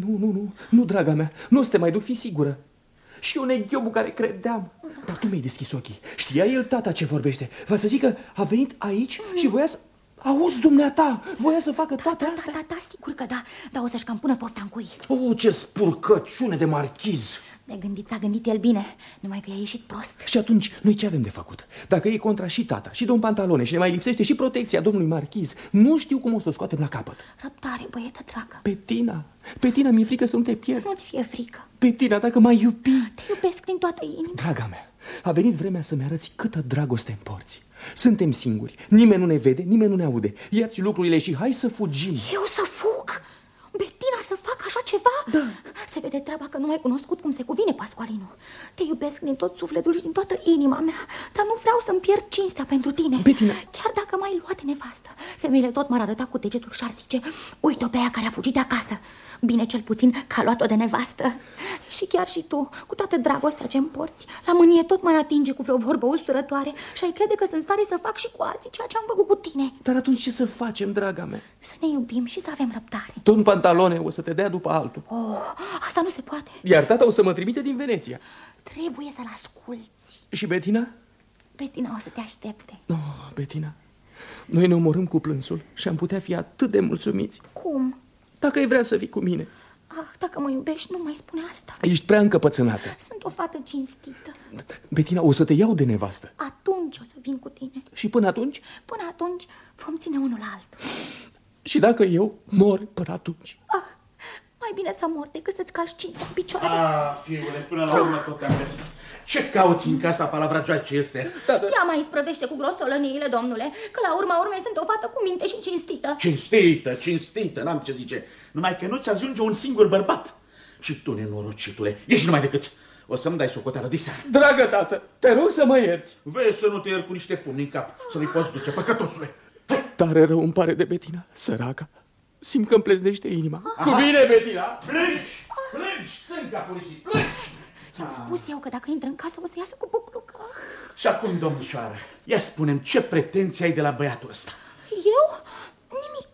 Nu, draga mea, nu o să te mai duc, fi sigură. Și eu neghiobu care credeam. Dar tu mi-ai deschis ochii. Știa el, tata, ce vorbește. Va să zic că a venit aici și voia să... Auzi, dumneata, voia să facă toate astea? Da, sigur că da, dar o să-și cam pună pofta în cui. Ce spurcăciune de marchiz. De gândit s-a gândit el bine, numai că i-a ieșit prost. Și atunci, noi ce avem de făcut? Dacă e contra și tata, și domn Pantalone, și ne mai lipsește și protecția domnului marchiz, nu știu cum o să o scoatem la capăt. Răbdare, băietă dragă. Bettina, mi-e frică să nu te pierd. Să nu-ți fie frică. Bettina, dacă m-ai iubi... Te iubesc din toată inima. Draga mea, a venit vremea să-mi arăți câtă dragoste împorți. Suntem singuri, nimeni nu ne vede, nimeni nu ne aude. Ia-ți lucrurile și hai să fugim. Eu să fug? Bettina să fac așa ceva? Da. Se vede treaba că nu m-ai cunoscut cum se cuvine, Pascualino. Te iubesc din tot sufletul și din toată inima mea, dar nu vreau să-mi pierd cinstea pentru tine. Bettina. Chiar dacă m-ai luat nevastă, femeile tot m-ar arăta cu degetul și ar zice: uite-o pe aia care a fugit de acasă. Bine, cel puțin că a luat-o de nevastă. Și chiar și tu, cu toată dragostea ce împorți, la mânie tot mai atinge cu vreo vorbă usturătoare și ai crede că sunt stare să fac și cu alții ceea ce am făcut cu tine. Dar atunci ce să facem, draga mea? Să ne iubim și să avem răbdare. Domn Pantalone o să te dea după altul. Asta nu se poate. Iar tata o să mă trimite din Veneția. Trebuie să-l asculți. Și Bettina? Bettina o să te aștepte. Bettina, noi ne omorâm cu plânsul și am putea fi atât de mulțumiți. Cum? Dacă ai vrea să vii cu mine. Dacă mă iubești, nu mai spune asta. Ești prea încăpățânată. Sunt o fată cinstită. Bettina, o să te iau de nevastă. Atunci o să vin cu tine. Și până atunci? Până atunci vom ține unul la altul. Și dacă eu mor până atunci? Mai bine să mor decât să-ți calci cinstea în picioare. Fiule, până la urmă tot te-am găsit. Ce cauți în casa palavrajoace este? Ea mai isprăvește cu grosolăniile, domnule, că la urma urmei sunt o fată cu minte și cinstită. Cinstită, n-am ce zice. Numai că nu-ți ajunge un singur bărbat. Și tu, nenorocitule, ești numai decât. O să-mi dai socoteală de seară. Dragă tată, te rog să mă ierți. Vezi să nu te iert cu niște pumni în cap, să nu-i poți duce, păcătosule. Tare rău îmi pare de Bettina, săraca. Simt că îmi pleznește inima. Cu bine, Bettina! Plângi, țânca poliții, plângi! I-am spus eu că dacă intră în casă o să iasă cu buclucă. Și acum, domnișoară, ia spune-mi ce pretenții ai de la băiatul ăsta? Eu? Nimic.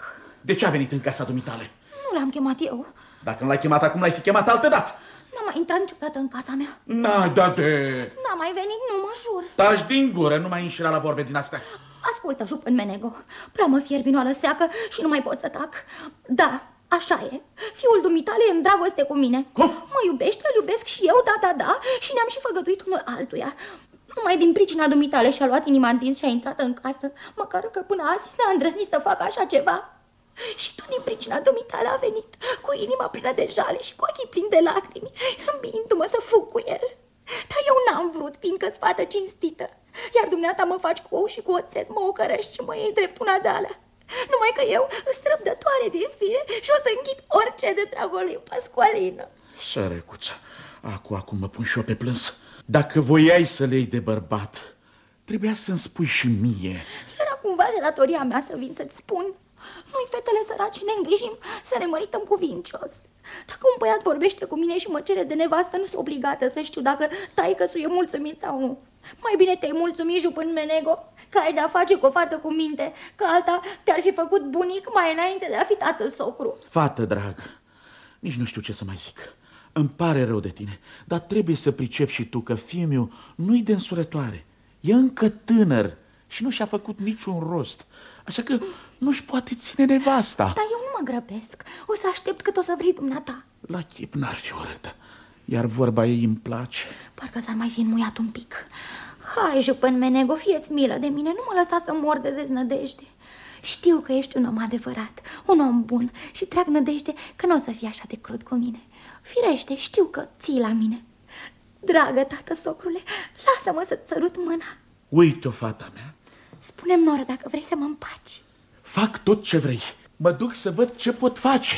De ce a venit în casa dumitale? Nu l-am chemat eu. Dacă nu l-ai chemat acum, l-ai fi chemat altădată. N-am mai intrat niciodată în casa mea. N-ai dat de... N-am mai venit, nu mă jur. Taci din gură, nu mai înșira la vorbe din astea. Ascultă, Jupân Menego, prea mă fierbi oală seacă și nu mai pot să tac. Da, așa e. Fiul dumitale e în dragoste cu mine. Cum? Mă iubește, îl iubesc și eu, da, și ne-am și făgăduit unul altuia. Numai din pricina dumitale și-a luat inima întins și a intrat în casă, măcar că până azi n-a îndrăznit să facă așa ceva. Și tot din pricina dumitale a venit, cu inima plină de jale și cu ochii plini de lacrimi, îmbiindu-mă să fug cu el. Dar eu n-am vrut, fiindcă-s fată cinstită. Iar dumneata mă faci cu ou și cu oțet, mă ocărăști și mă iei drept una de alea. Numai că eu îs răbdătoare din fire și o să înghit orice de dragul lui Pascualino. Sărecuța, acum mă pun și eu pe plâns. Dacă voiai să le iei de bărbat, trebuia să-mi spui și mie. Era cumva de datoria mea să vin să-ți spun. Noi, fetele săraci, ne îngrijim să ne mărităm cuvincios. Dacă un băiat vorbește cu mine și mă cere de nevastă, nu sunt obligată să știu dacă taică-su e mulțumit sau nu. Mai bine te-ai mulțumit, Jupân Menego, că ai de-a face cu o fată cu minte, că alta te-ar fi făcut bunic mai înainte de a fi tată socru. Fată dragă, nici nu știu ce să mai zic. Îmi pare rău de tine, dar trebuie să pricepi și tu că fiul meu nu-i de însurătoare. E încă tânăr și nu și-a făcut niciun rost. Așa că nu-și poate ține nevasta. Dar eu nu mă grăbesc. O să aștept cât o să vrei dumneata. La chip n-ar fi urâtă. Iar vorba ei îmi place. Parcă s-ar mai fi înmuiat un pic. Hai, Jupân Menego, fie-ți milă de mine. Nu mă lăsa să mor de deznădejde. Știu că ești un om adevărat, un om bun și trag nădejde că nu o să fii așa de crud cu mine. Firește, știu că ții la mine. Dragă tată socrule, lasă-mă să-ți sărut mâna. Uite-o, fata mea. Spune-mi, noră, dacă vrei să mă împaci. Fac tot ce vrei. Mă duc să văd ce pot face.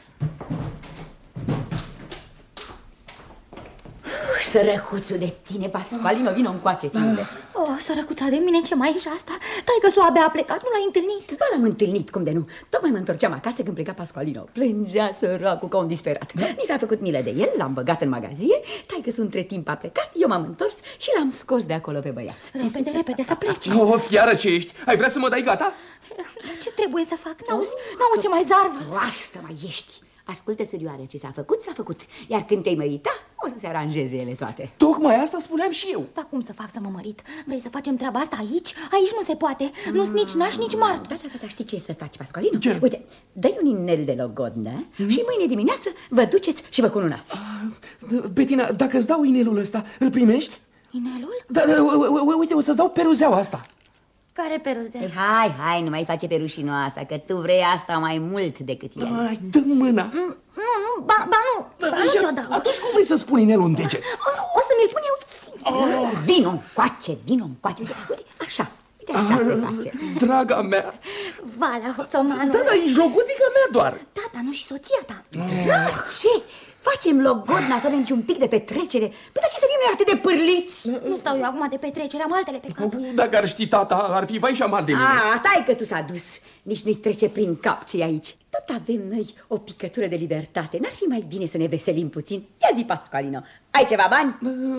Sărăcuțul de tine, Pascualino, vină încoace, fiule. Oh, sărăcuța de mine, ce mai ești asta? Taică-su abia a plecat, nu l-ai întâlnit? Ba, l-am întâlnit, cum de nu. Tocmai mă întorceam acasă când pleca Pascualino. Plângea săracul ca un disperat. Mi s-a făcut milă de el, l-am băgat în magazie. Taică-su între timp a plecat, eu m-am întors și l-am scos de acolo pe băiat. Repede, repede, să plece. O, fiară ce ești? Ai vrea să mă dai gata? Ce trebuie să fac? N-auzi ce mai zarvă? Asta mai ești. Ascultă, surioară, ce s-a făcut, iar când te-ai mărita, o să se aranjeze ele toate. Tocmai asta spuneam și eu. Dar cum să fac să mă mărit? Vrei să facem treaba asta aici? Aici nu se poate. Nu-s nici naș, nici mart. Da, știi ce să faci, Pascualino? Ce? Uite, dă-i un inel de logodnă și mâine dimineață vă duceți și vă cununați. Bettina, dacă îți dau inelul ăsta, îl primești? Inelul? Da, uite, o să-ți dau peruzeaua asta. Care peruzea? Hai, nu mai face pe rușinoasa, că tu vrei asta mai mult decât el. Hai, dă mâna. Nu, ba nu ți-o dau. Atunci cum vrei să-ți pun inelul în deget? O să mi-l pun eu. Vino încoace. Uite, așa se face. Draga mea. Valea, hoțomanul. Da, ești logodica mea doar. Da, dar nu și soția ta. Ce? Facem logodna fără niciun pic de petrecere. Păi dar ce să fim noi atât de pârliți? Nu stau eu acum de petrecere, am altele pe cap. Dacă ar ști tata, ar fi vai și amar de mine. Tai că tu s-a dus. Nici nu-i trece prin cap ce-i aici. Tot avem noi o picătură de libertate. N-ar fi mai bine să ne veselim puțin? Ia zi, Pascualino, ai ceva bani?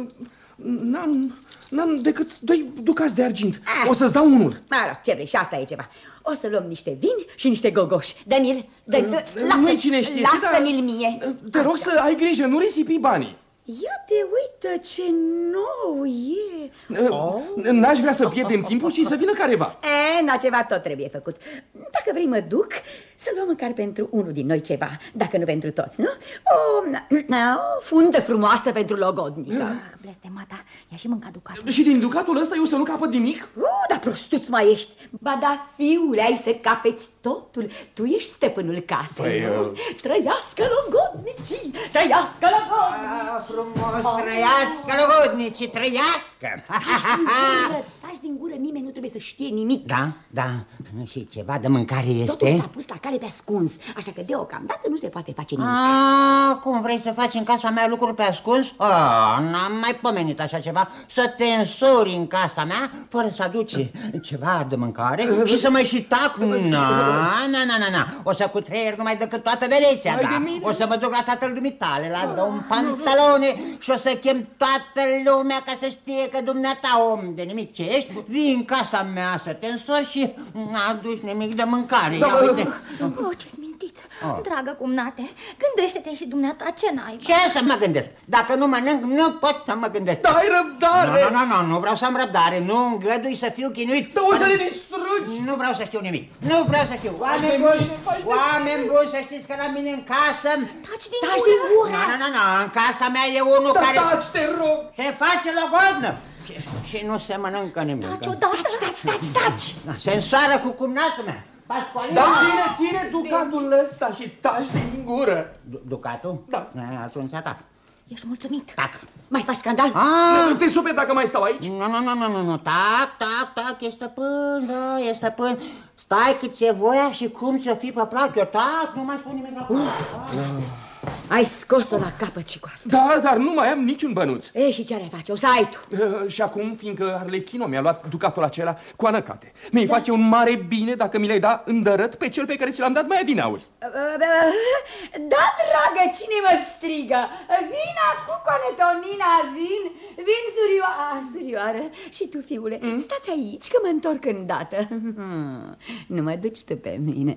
N-am decât 2 ducați de argint. O să-ți dau unul. Ce vrei, și asta e ceva. O să luăm niște vini și niște gogoși. Dă-mi-l, nu-i cine știe. Lasă-mi-l mie. Te rog să ai grijă, nu risipi banii. Ia te uită ce nou e. N-aș vrea să pierdem timpul și să vină careva. Ceva tot trebuie făcut. Dacă vrei mă duc să luăm măcar pentru unul din noi ceva, dacă nu pentru toți, nu? O fundă frumoasă pentru logodnică. Blestemata, ia și mânca ducatul. Și din ducatul ăsta eu să nu capăt nimic? Dar prostuț mai ești. Ba da, fiule, ai să capeți totul. Tu ești stăpânul casei, nu? Trăiască logodnicii, trăiască logodnicii. Frumos, trăiască logodnicii, trăiască. Taci din gură, nimeni nu trebuie să știe nimic. Da, și ceva de mâncare este? Totul s-a pus la cale pe ascuns, așa că deocamdată nu se poate face nimic. Cum vrei să faci în casa mea lucruri pe ascuns? N-am mai pomenit așa ceva. Să te însori în casa mea fără să aduci ceva de mâncare și să mai și tac? Na. O să cutreier numai decât toată verețea, da. O să mă duc la tatăl dumitale, la domn Pantalone, și o să chem toată lumea ca să știe că dumneata, om de nimic ce ești, vii în casa casa mea să te însori și n-aduci nimic de mâncare. Da, Ce-s mintit. Dragă cumnate, gândește-te și dumneata ce n-ai. Ce să mă gândesc? Dacă nu mănânc, nu pot să mă gândesc. Da, ai răbdare! Nu vreau să am răbdare. Nu îngădui să fiu chinuit. Da, o să le distrugi! Nu vreau să știu nimic. Nu vreau să știu. Oameni buni, să știți că la mine în casă... Taci din gură! Nu, în casa mea e unul care... Taci, te rog! Se face logodnă. Și nu se mănâncă nimic. Taci odată! Taci! Se însoară cu cumnatul mea. Pascualina! Dar ține ducatul ăsta și taci din gură. Ducatul? Da. Atunci atac. Ești mulțumit. Tac. Mai faci scandal? Te superi dacă mai stau aici? Nu. Tac, e stăpân, da, e stăpân. Stai cât ți-e voia și cum ți-o fi pe plac. Eu tac, nu mai spun nimic acum. Ai scos-o la capăt și cu asta. Da, dar nu mai am niciun bănuț. E, și ce ai face? O să ai tu. Și acum, fiindcă Arlechino mi-a luat ducatul acela cu anăcate, mi-ai face un mare bine dacă mi l-ai da îndărăt pe cel pe care ți l-am dat mai adinauri. Da, dragă, cine mă strigă? Vin acum, Conetonina, vin, surioară. Și tu, fiule, stați aici că mă întorc îndată. Nu mă duci tu pe mine.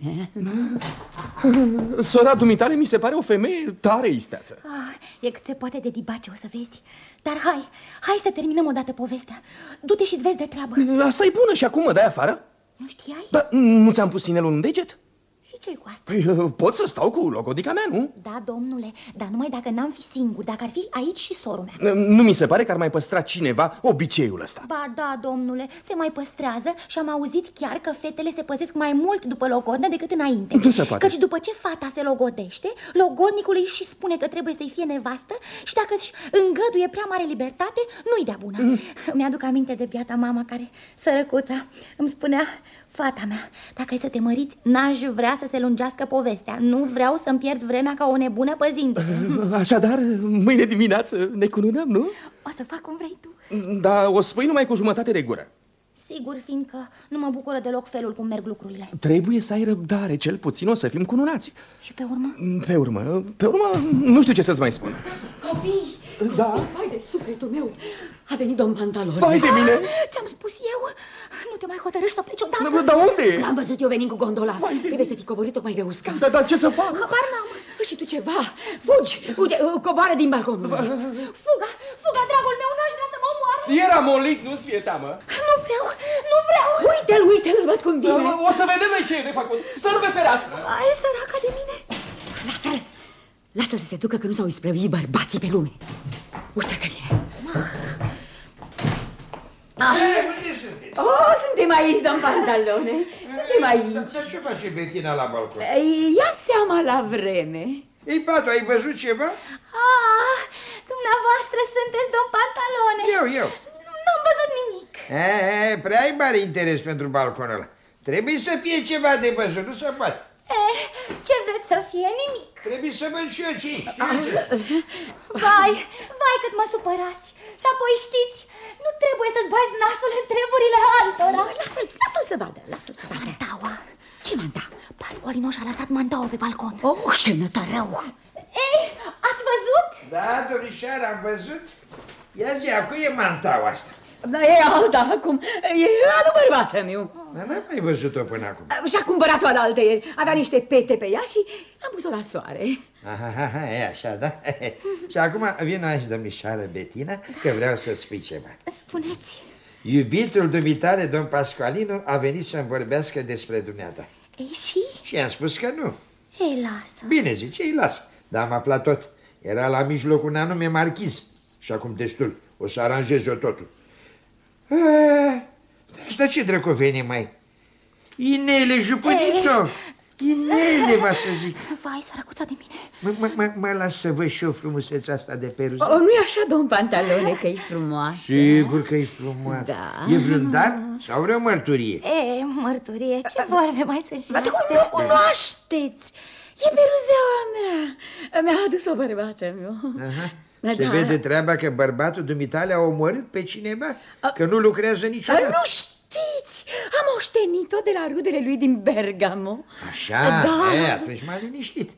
Sora dumitale mi se pare o femeie tare isteață. E cât se poate de dibace, o să vezi. Dar hai să terminăm odată povestea. Du-te și-ți vezi de treabă. Asta e bună și acum mă dai afară? Nu știai? Dar nu ți-am pus inelul în deget? Și ce-i cu asta? Păi, pot să stau cu logodica mea, nu? Da, domnule, dar numai dacă n-am fi singur, dacă ar fi aici și sorul mea. Nu mi se pare că ar mai păstra cineva obiceiul ăsta. Ba da, domnule, se mai păstrează și am auzit chiar că fetele se păzesc mai mult după logodnă decât înainte. Nu se poate. Căci după ce fata se logodește, logodnicul îi și spune că trebuie să-i fie nevastă și dacă își îngăduie prea mare libertate, nu-i dea bună. Mi-aduc aminte de biata mama care, sărăcuța, îmi spunea: fata mea, dacă ai să te măriți, n-aș vrea să se lungească povestea. Nu vreau să-mi pierd vremea ca o nebună păzindu-te. Așadar, mâine dimineață ne cununăm, nu? O să fac cum vrei tu. Da, o spui numai cu jumătate de gură. Sigur, fiindcă nu mă bucură deloc felul cum merg lucrurile. Trebuie să ai răbdare, cel puțin o să fim cununați. Și pe urmă? Pe urmă, nu știu ce să-ți mai spun. Copii! Da? Vai de sufletul meu! A venit domn Pantalone. Vai de mine! Ți-am spus eu, nu te mai hotărăști să pleci odată. Dar unde e? L-am văzut eu venind cu gondola. Trebuie să fi coborât tocmai pe usca. Dar ce să fac? Habar n-am. Și tu ceva? Fugi! Uite, coboară din balcon. Fuga, dragul meu, n-aș vrea să mă omoare. Era molit, nu-ți fie teamă. Nu vreau. Uite-l, văd cum vine. O să vedem noi ce e de făcut. Sără pe fereastră. Ai, săraca de mine. Lasă-l să se ducă, că nu s-au isprăvit bărbații pe lume. Uite că vine. Suntem aici, domn Pantalone. Suntem aici. Dar ce face Betina la balcon? Ia seama la vreme. Ei, Patu, ai văzut ceva? Dumneavoastră sunteți domn Pantalone. Eu. N-am văzut nimic. Prea ai mare interes pentru balconul ăla. Trebuie să fie ceva de văzut, nu se poate. Ce vreți să fie? Nimic. Trebuie să văd și eu ce. Vai cât mă supărați. Și apoi știți, nu trebuie să-ți bagi nasul în treburile altora. Lasă-l să vadă, Mantaua. Ce manta? Pascualino și-a lăsat mantaua pe balcon. Ce nătărău. Ei, ați văzut? Da, domnișoară, am văzut. Ia zi, acum e mantaua asta. Da, e alta acum. E alu bărbatul meu. Dar n-am mai văzut-o până acum. Și-a cumpărat-o alaltă ieri. Avea niște pete pe ea și am pus-o la soare. E așa, da? Și acum vin aici, domnișoară Betina, că vreau să-ți spui ceva. Spuneți. Iubitul dumitare, domn Pascualino, a venit să-mi vorbească despre dumneata. Ei, și? Și i-am spus că nu. Ei, lasă. Bine, zice, îi las. Dar am aflat tot. Era la mijlocul un anume marchiz. Și acum destul. O să aranjez eu totul. Asta ce drăcovenie mai? Inele, jupănițo! Inele, va să zic. Vai, sărăcuța de mine. Mă las să văd și eu frumusețea asta de peruze. Nu-i așa, domn Pantalone, că e frumoasă? Sigur că e frumoasă. Da. E vreun dar sau vreo mărturie? Mărturie, ce vorbe mai sunt și astea? Dar nu cunoașteți! E peruzeaua mea. Mi-a adus-o bărbată meu. Se vede treaba că bărbatul dumitale a omorât pe cineva? Că nu lucrează niciodată? Nu știți! Am moștenit-o de la rudele lui din Bergamo. Așa? Da. Atunci m-a liniștit.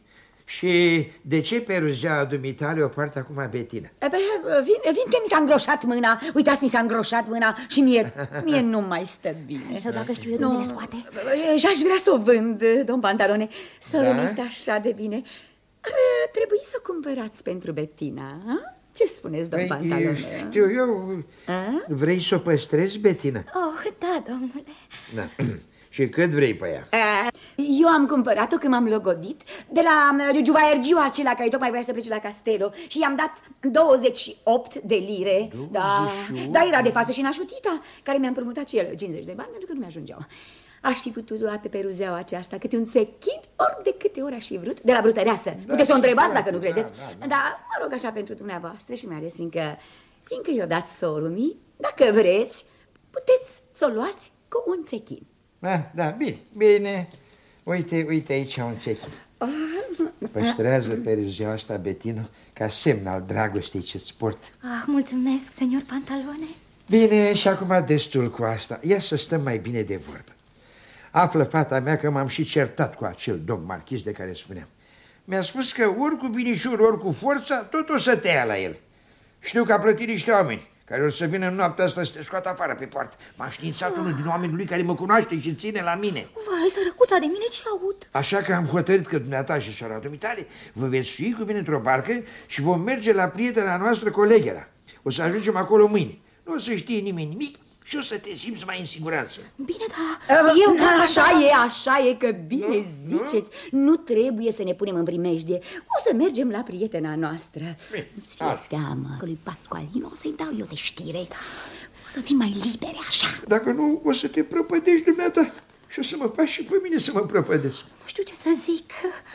Și de ce pe ruzeaua dumitale o poartă acum Bettina? Vin că mi s-a îngroșat mâna. Uitați, mi s-a îngroșat mâna și mie nu mai stă bine. Sau dacă știu eu de unde le scoate. Și aș vrea să o vând, domn Pantalone. Sorul este așa de bine. Ar trebui să o cumpărați pentru Bettina, ha? Ce spuneți, domn Pantalone? Știu eu, vrei să o păstrezi, Bettina? Oh, da, domnule. Da. Și cât vrei pe ea? Eu am cumpărat-o când m-am logodit de la Giuvaergiu, acela care tocmai voia să plece la Castello, și i-am dat 28 de lire. 28? Da, era de față și nașutita, care mi-a împrumutat și el 50 de bani pentru că nu mi-ajungeau. Aș fi putut lua pe ruzeaua aceasta câte un țechin, ori de câte ori aș fi vrut, de la brutăreasă. Puteți să o întrebați dacă nu credeți. Dar mă rog așa pentru dumneavoastră și mai ales fiindcă i-o dați sorul mi, dacă vreți, puteți să o luați cu un țechin. Da, bine. Uite aici un țechin. Păstrează pe ruzeaua asta, Bettina, ca semn al dragostei ce-ți port. Mulțumesc, senior Pantalone. Bine, și acum destul cu asta. Ia să stăm mai bine de vorbă. Află fata mea că m-am și certat cu acel domn marchis de care spuneam. Mi-a spus că ori cu binișor, ori cu forța, tot o să te ia la el. Știu că a plătit niște oameni care o să vină în noaptea asta să te scoată afară pe poartă. M-a științat unul din oamenii lui care mă cunoaște și ține la mine. Vai, sărăcuța de mine, ce aud? Așa că am hotărât că dumneata și sora dumitale vă veți sui cu mine într-o barcă și vom merge la prietena noastră Coleghera. O să ajungem acolo mâine. Nu o să știe nimeni nimic și o să te simți mai în siguranță. Bine, dar eu... Așa e că bine ziceți. Nu trebuie să ne punem în primejdie. O să mergem la prietena noastră. Ți-e teamă că lui Pascualino o să-i dau eu de știre. O să fim mai libere așa. Dacă nu, o să te prăpădești dumneata și o să mă faci și pe mine să mă prăpădesc. Nu știu ce să zic.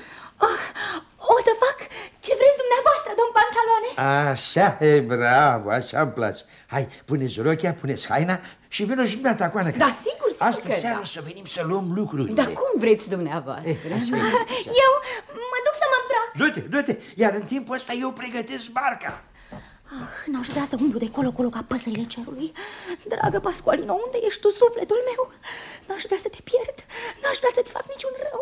O să fac ce vreți dumneavoastră, domn Pantalone. Așa, e bravo, așa-mi place. Hai, puneți rochia, puneți haina și vină și dumneata, Coană. Da, sigur Astă seară o să venim să luăm lucrurile. Dar cum vreți dumneavoastră? Eu mă duc să mă îmbrac. Du-te, iar în timpul ăsta eu pregătesc barca. N-aș vrea să umblu de colo-colo ca păsările cerului. Dragă Pascualino, unde ești tu, sufletul meu? N-aș vrea să te pierd, n-aș vrea să-ți fac niciun rău.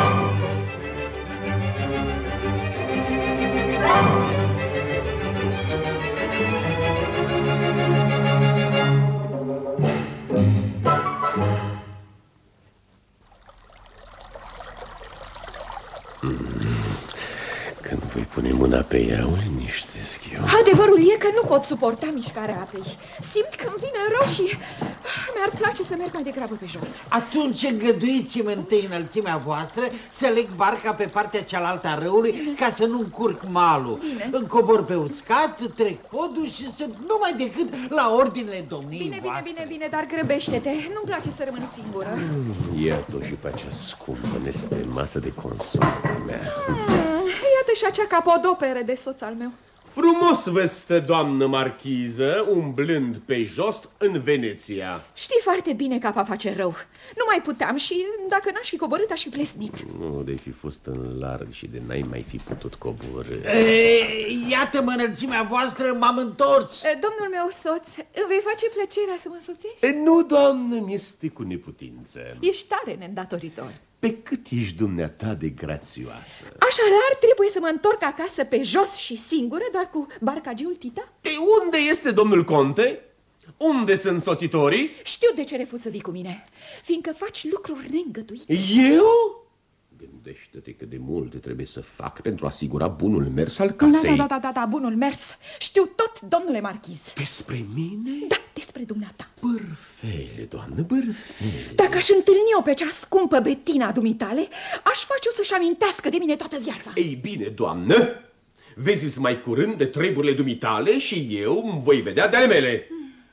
Când voi pune mâna pe ea, o liniștesc eu. Adevărul e că nu pot suporta mișcarea apei. Simt că îmi vine rău și mi-ar place să merg mai degrabă pe jos. Atunci îngăduiți-mi întâi înălțimea voastră să leg barca pe partea cealaltă a râului ca să nu încurc malul. Încobor pe uscat, trec podul și sunt numai decât la ordinele domniei voastre. Bine, dar grăbește-te. Nu-mi place să rămân singură. Iată și pe acea scumpă, nestemată de consorta mea. Iată și acea capodoperă de soț al meu. Frumos vă stă, doamnă marchiză, umblând pe jos în Veneția. Știi foarte bine că apa face rău. Nu mai puteam și dacă n-aș fi coborât, aș fi plesnit. Nu, de fi fost în larg și de n-ai mai fi putut coborî. Iată-mă înălțimea voastră, m-am întors. Domnul meu soț, îmi vei face plăcerea să mă însoțești? Nu, doamnă, mi-este cu neputință. Ești tare neîndatoritor. Pe cât ești dumneata de grațioasă. Așadar, trebuie să mă întorc acasă pe jos și singură, doar cu barcagiul Tita? De unde este domnul conte? Unde sunt însoțitorii? Știu de ce refuz să vii cu mine, fiindcă faci lucruri neîngăduite. Eu? Gândește-te cât de multe trebuie să fac pentru a asigura bunul mers al casei. Da, bunul mers. Știu tot, domnule marchiz. Despre mine? Da, despre dumneata. Bârfele, doamnă, bârfele. Dacă aș întâlni-o pe cea scumpă Bettina dumitale, aș face-o să-și amintească de mine toată viața. Ei bine, doamnă, vezi mai curând de treburile dumitale și eu îmi voi vedea de ale mele.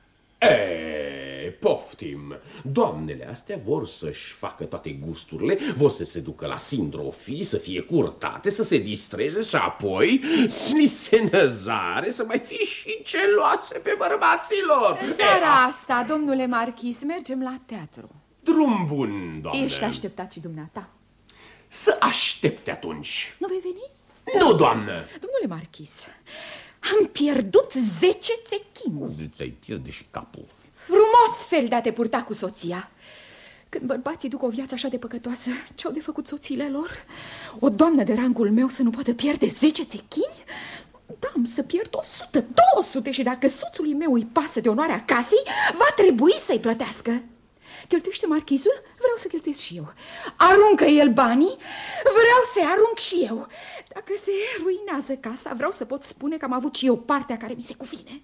Poftim. Doamnele astea vor să-și facă toate gusturile, vor să se ducă la sindrofii, să fie curtate, să se distreze și apoi li se năzare să mai fie și celoase pe bărbaților. Seara asta, domnule marchis, mergem la teatru. Drum bun, doamne. Ești așteptat și dumneata. Să aștepte atunci. Nu vei veni? Nu, doamnă. Domnule marchis, am pierdut 10 țechini. Ți-ai pierde și capul. Frumos fel de a te purta cu soția. Când bărbații duc o viață așa de păcătoasă, ce-au de făcut soțiile lor? O doamnă de rangul meu să nu poată pierde 10 țechini? Da, am să pierd 100, 200 și dacă soțului meu îi pasă de onoarea casei, va trebui să-i plătească. Cheltuiește marchizul, vreau să cheltuiesc și eu. Aruncă el banii, vreau să-i arunc și eu. Dacă se ruinează casa, vreau să pot spune că am avut și eu partea care mi se cuvine.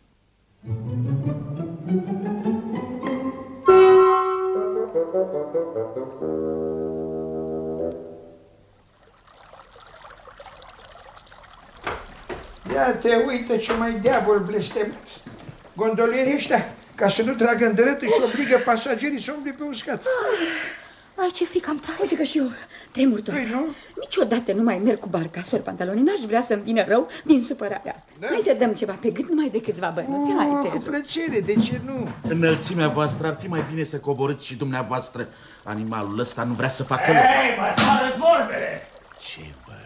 Ia te uită ce mai diavol blestemat. Gondolierii ăștia, ca să nu tragă în dărât, își obligă pasagerii să umble pe uscat. Ai, ce frică am tras. Uite că și eu tremur tot. Niciodată nu mai merg cu barca, sor Pantaloni. N-aș vrea să-mi vină rău din supărarea asta. Da? Hai să dăm ceva pe gât, numai de câțiva bănuți. Hai, te cu plăcere, de ce nu? Înălțimea voastră, ar fi mai bine să coborâți și dumneavoastră. Animalul ăsta nu vrea să facă loc. Hei, mă sară-ți vorbele! Ce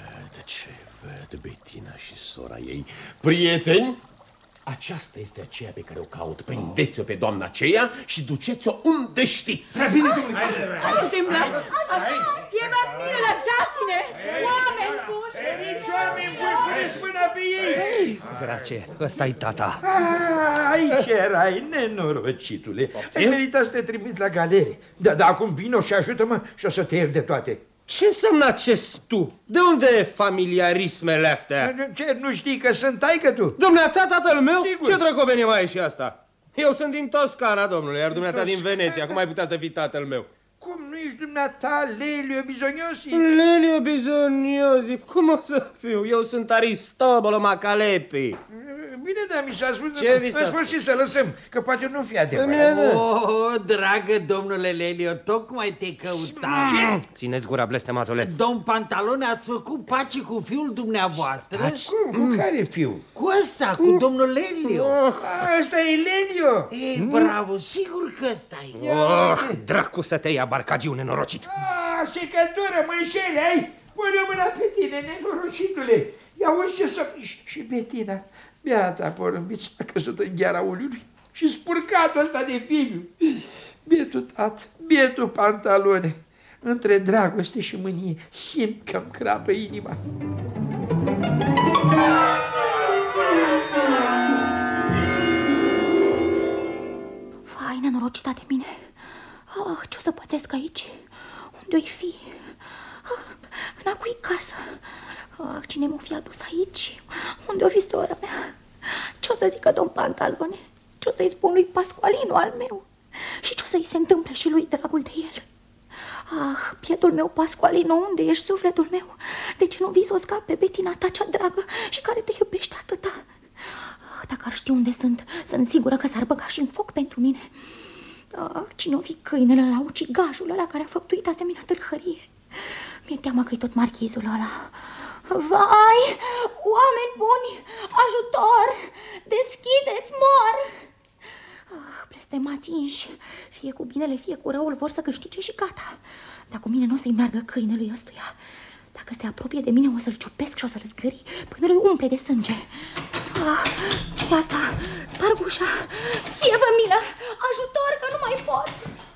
văd, Bettina și sora ei. Prieteni, aceasta este aceea pe care o caut. Prindeți-o pe doamna aceea și duceți-o unde știți. Prea bine, domnule. Ce se întâmplă? E mai bine, lăsați-ne! Oameni buni! Nici oameni buni, puneți mâna pe ei! Drace, ăsta-i tata. Aici erai, nenorocitule. Ai meritat să te trimit la galere. Da, acum vino și ajută-mă și o să te iert de toate. Ce înseamnă acest tu? De unde e familiarismele astea? Ce, nu știi că sunt taică tu? Dumneata, tatăl meu? Sigur. Ce drăcovenie mai e și asta? Eu sunt din Toscana, domnule, iar dumneata din Veneția. Cum ai putea să fii tatăl meu? Cum nu ești dumneata Lelio Bisognosi? Lelio Bisognosi? Cum o să fiu? Eu sunt Aristobolo Macalepi. Bine, dar mi s-a spus în sfârșit să lăsăm, că poate nu fi adevărat. Oh, dragă domnule Lelio, tocmai te căutam. Ce? Țineți gura, blestematule. Domn Pantalone, ați făcut pace cu fiul dumneavoastră? Cu care fiu? Cu ăsta, cu domnul Lelio. Ăsta e Lelio. E, bravo, sigur că ăsta e. Dracu să te ia, barcagiu nenorocit. Secătură, măișele, ai? Pune mâna pe tine, nenorocitule. Ia uși ce să... Și Bettina, beata porumbiță, a căzut în gheara uliului și spurcatul ăsta de Filiu. Bietul tat, bietul Pantalone. Între dragoste și mânie simt că-mi crapă inima. Vai, nenorocita de mine. Ce o să pățesc aici? Unde-o fi? În a cui casă? Cine m-o fi adus aici? Unde-o fi sora mea? Ce o să zică domn Pantalone? Ce o să-i spun lui Pascualino al meu? Și ce o să-i se întâmple și lui dragul de el? Bietul meu Pascualino, unde ești, sufletul meu? De ce nu vii să o scapi pe Bettina ta cea dragă și care te iubește atâta? Dacă ar ști unde sunt sigură că s-ar băga și în foc pentru mine. Cine o fi câinele ăla, ucigajul ăla care a făptuit asemenea tâlhărie? Mi-e teamă că-i tot marchizul ăla. Vai, oameni buni, ajutor, deschideți, mor! Blestemați înși, fie cu binele, fie cu răul, vor să câștige și gata. Dar cu mine nu o să-i meargă câinelui ăstuia. Dacă se apropie de mine, o să-l ciupesc și o să-l zgâri până îi umple de sânge. Ce-i asta? Sparg ușa. Fie-vă milă! Ajutor, că nu mai pot!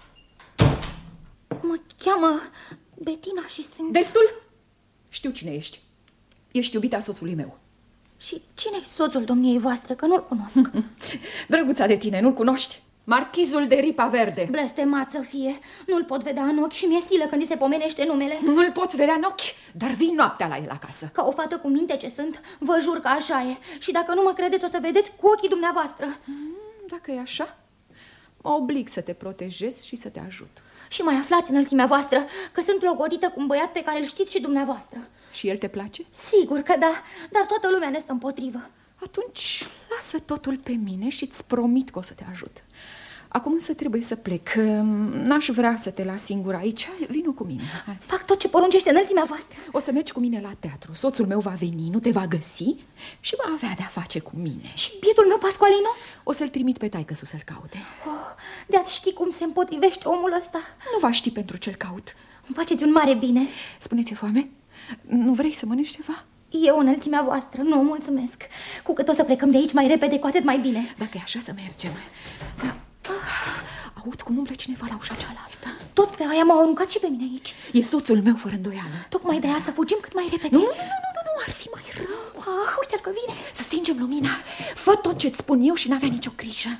Mă cheamă Bettina și sunt... Destul? Știu cine ești. Ești iubita soțului meu. Și cine-i soțul domniei voastre, că nu-l cunosc? Drăguța de tine, nu-l cunoști? Marchizul de Ripa Verde. Blestemat să fie. Nu-l pot vedea în ochi și mi-e silă când îi se pomenește numele. Nu-l poți vedea în ochi, dar vii noaptea la el acasă. Ca o fată cu minte ce sunt, vă jur că așa e. Și dacă nu mă credeți, o să vedeți cu ochii dumneavoastră. Dacă e așa, mă oblig să te protejez și să te ajut. Și mai aflați, înălțimea voastră, că sunt logodită cu un băiat pe care îl știți și dumneavoastră. Și el te place? Sigur că da, dar toată lumea ne stă împotrivă. Atunci lasă totul pe mine și îți promit că o să te ajut. Acum însă trebuie să plec. N-aș vrea să te las singur aici. Vino cu mine. Hai. Fac tot ce poruncește înălțimea voastră. O să mergi cu mine la teatru. Soțul meu va veni, nu te va găsi și va avea de-a face cu mine. Și bietul meu Pascualino? O să-l trimit pe taică să-l caute. De-ați ști cum se împotrivește omul ăsta? Nu va ști pentru ce-l caut. Îmi faceți un mare bine. Spune-ți foame? Nu vrei să mănânci ceva? Eu, înălțimea voastră, nu, mulțumesc. Cu cât o să plecăm de aici mai repede, cu atât mai bine. Dacă e așa, să mergem. Da. aud cum umblă cineva la ușa cealaltă. Tot pe aia m-au aruncat și pe mine aici. E soțul meu, fără îndoială. Tocmai de aia să fugim cât mai repede. Nu, ar fi mai rău. Uite-l că vine. Să stingem lumina. Fă tot ce-ți spun eu și n-avea nicio grijă.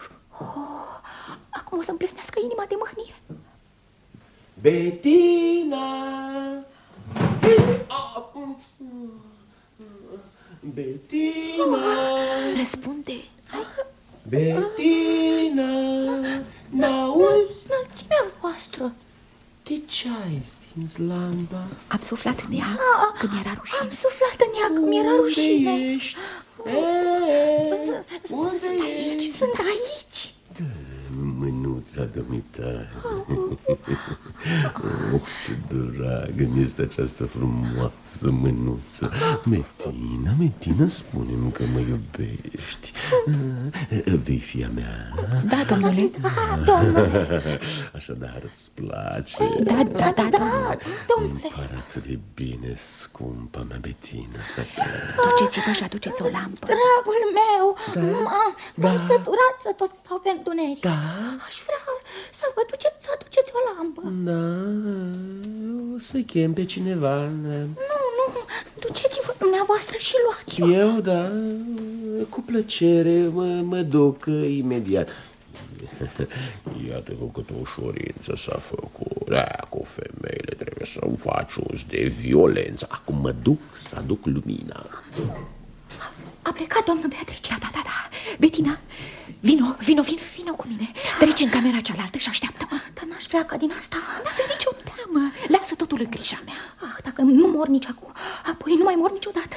Acum o să-mi plesnească inima de mâhnire. Bettina! Bettina! Răspunde. Bettina! N-auzi? Înălțimea voastră. De ce ai stins lampa? Am suflat în ea când era rușine. Am suflat în ea când mi-era rușine. Unde ești? Sunt aici, sunt aici. Mânuța dumitare. Ce dragă mi-este această frumoasă mânuță. Metina, spune-mi că mă iubești. Vei fi a mea? Da, domnule. Domnule. Așadar îți place? Da, domnule. Îmi pare atât de bine, scumpa mea Bettina. Duceți-vă și aduceți o lampă. Dragul meu, m-am săturat să tot stau pe întuneric. Aș vrea să vă duceți, să aduceți o lampă. Da, o să chem pe cineva. Nu, duceți-vă dumneavoastră și luați-o. Eu, da, cu plăcere, mă duc imediat. Iată cu câtă ușurință s-a făcut. Cu femeile trebuie să faci uz de violență. Acum mă duc să aduc lumina. A plecat, doamnă Beatrice. Da. Bettina, vino cu mine. Treci în camera cealaltă și așteaptă-mă. Dar n-aș vrea ca din asta. N-avea nicio teamă. Lasă totul în grija mea. Dacă nu mor nici acum, apoi nu mai mor niciodată.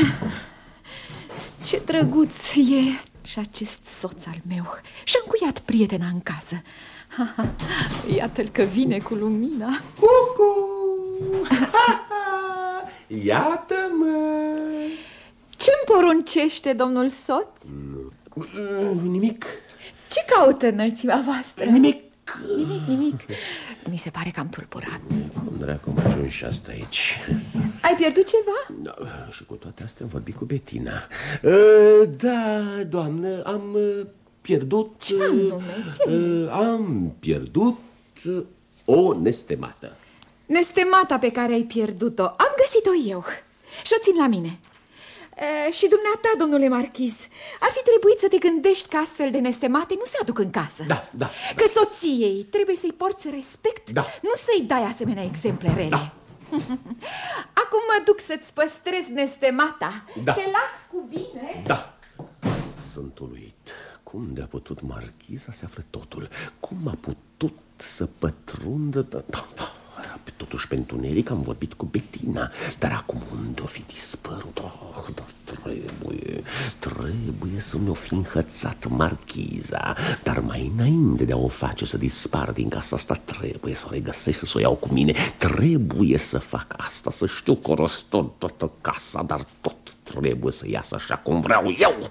Ce drăguț e și acest soț al meu. Și-a încuiat prietena în casă. Iată-l că vine cu lumina. Cucu! Iată-mă! Ce-mi poruncește, domnul soț? Nimic. Ce caută înălțimea voastră? Nimic. Mi se pare că am tulburat. Cum dracu am ajuns și asta aici? Ai pierdut ceva? Și cu toate astea am vorbit cu Bettina. Da, doamnă, am pierdut... Ce anume? Am pierdut o nestemată. Nestemata pe care ai pierdut-o am găsit-o eu și o țin la mine. Și dumneata, domnule marchiz, ar fi trebuit să te gândești că astfel de nestemate nu se aduc în casă. Da. Că soției trebuie să-i porți respect, nu să-i dai asemenea exemple rele. Da. Acum mă duc să-ți păstrez nestemata. Da. Te las cu bine. Da. Sunt uluit. Cum de-a putut marchiza să afle totul? Cum a putut să pătrundă... Totuși, pe întuneric am vorbit cu Bettina. Dar acum unde o fi dispărut? Dar trebuie să mi-o fi înhățat marchiza. Dar mai înainte de a o face să dispar din casa asta, trebuie să o regăsesc și să o iau cu mine. Trebuie să fac asta, să știu că o răstorn toată casa, dar tot trebuie să iasă așa cum vreau eu.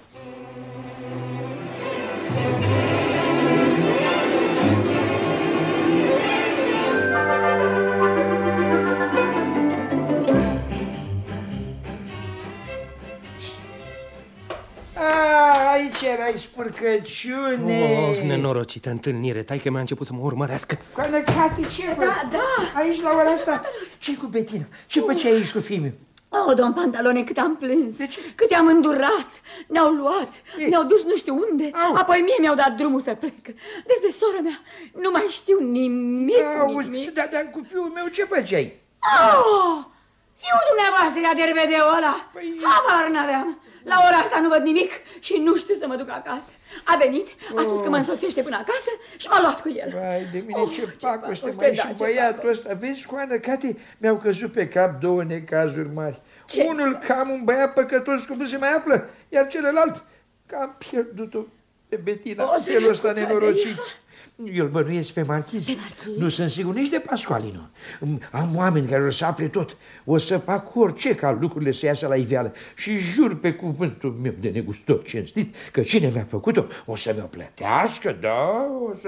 Aici erai, spurcăciune. Of, nenorocită întâlnire. Taică mi-a început să mă urmărească. Coană, Cati, ce bă? Da. Aici la ora asta? Ce-i cu Bettina? Ce făceai aici cu fiul? Domn Pantalone, cât am plâns, cât am îndurat. Ne-au luat, ne-au dus nu știu unde. Apoi mie mi-au dat drumul să plec. Despre sora mea nu mai știu nimic. Și dar cu fiul meu ce făceai? Fiul dumneavoastră era derbedeul ăla. Habar n-aveam. La ora asta nu văd nimic și nu știu să mă duc acasă. A venit, a spus că mă însoțește până acasă și m-a luat cu el. Vai de mine, ce pacoste, mai și băiatul ăsta. Vezi, Coană, Cati, mi-au căzut pe cap două necazuri mari. Unul că am un băiat păcătos cum nu se mai află, iar celălalt că am pierdut-o pe Bettina, felul ăsta nenorocit. Eu îl bănuiesc pe marchiz. Nu sunt sigur nici de Pascualino. Am oameni care o să afle tot. O să fac orice ca lucrurile să iasă la iveală. Și jur pe cuvântul meu de negustor cinstit că cine mi-a făcut-o o să mi-o plătească, da? O să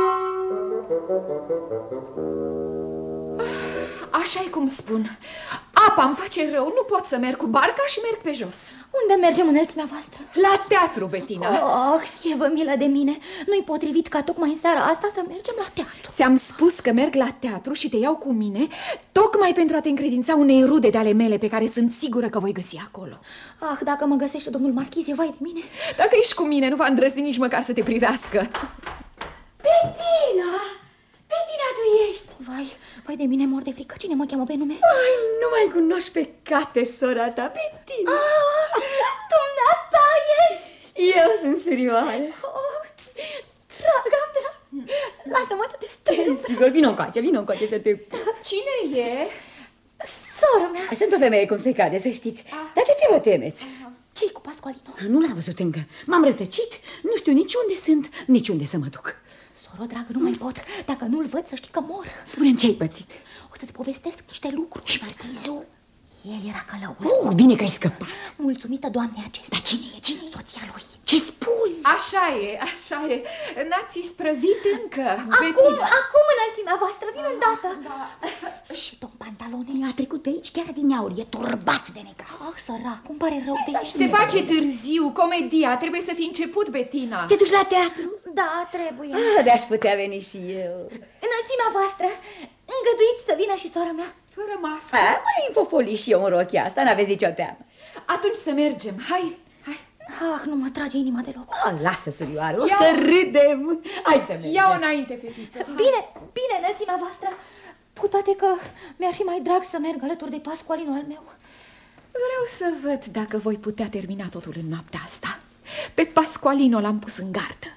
Așa e cum spun. Apa îmi face rău, nu pot să merg cu barca și merg pe jos. Unde mergem, înălțimea voastră? La teatru, Bettina. Oh, fie-vă milă de mine. Nu-i potrivit ca tocmai în seara asta să mergem la teatru. Ți-am spus că merg la teatru și te iau cu mine tocmai pentru a te încredința unei rude de-ale mele pe care sunt sigură că voi găsi acolo. Ah, dacă mă găsește domnul marchize, vai de mine. Dacă ești cu mine, nu va îndrăzni nici măcar să te privească. Bettina! Bettina, tu ești! Vai de mine, mor de frică. Cine mă cheamă pe nume? Ai, nu mai cunoști pe Cate, sora ta, Bettina. Dumneata ești! Eu sunt surioară. Oh, draga mea, lasă-mă să te strâng. Sigur, vino încoace să te... Cine e? Sora mea. Sunt o femeie cum se cade, să știți. Dar de ce vă temeți? Ce-i cu Pascualino? Nu l-am văzut încă. M-am rătăcit, nu știu nici unde sunt, nici unde să mă duc. Soro, dragă, nu mai pot. Dacă nu-l văd, să știi că mor. Spune-mi ce-ai pățit. O să-ți povestesc niște lucruri. Și marchizul, el era călăul. Bine că ai scăpat. Mulțumită doamnei acestea. Dar cine e? Soția lui. Ce spui? Așa e. N-ați isprăvit încă, Bettina. Acum înălțimea voastră, vin îndată. Da. Și domn Pantalone a trecut pe aici chiar din aur, e turbat de necaz. Ah, sărac, îmi pare rău de ești. Se face târziu, comedia, trebuie să fi început, Bettina. Te duci la teatru? Da, trebuie. De-aș putea veni și eu. Înălțimea voastră, îngăduiți să vină și sora mea. Fără mască. Mai infofoli și eu în rochia asta, n-aveți nicio teamă. Atunci să mergem, hai. Ah, nu mă trage inima deloc. Lasă, surioară, o să râdem. Hai să mergem. Ia-o înainte, fetiță. Bine, înălțimea voastră. Cu toate că mi-ar fi mai drag să merg alături de Pascualino al meu. Vreau să văd dacă voi putea termina totul în noaptea asta. Pe Pascualino l-am pus în gardă.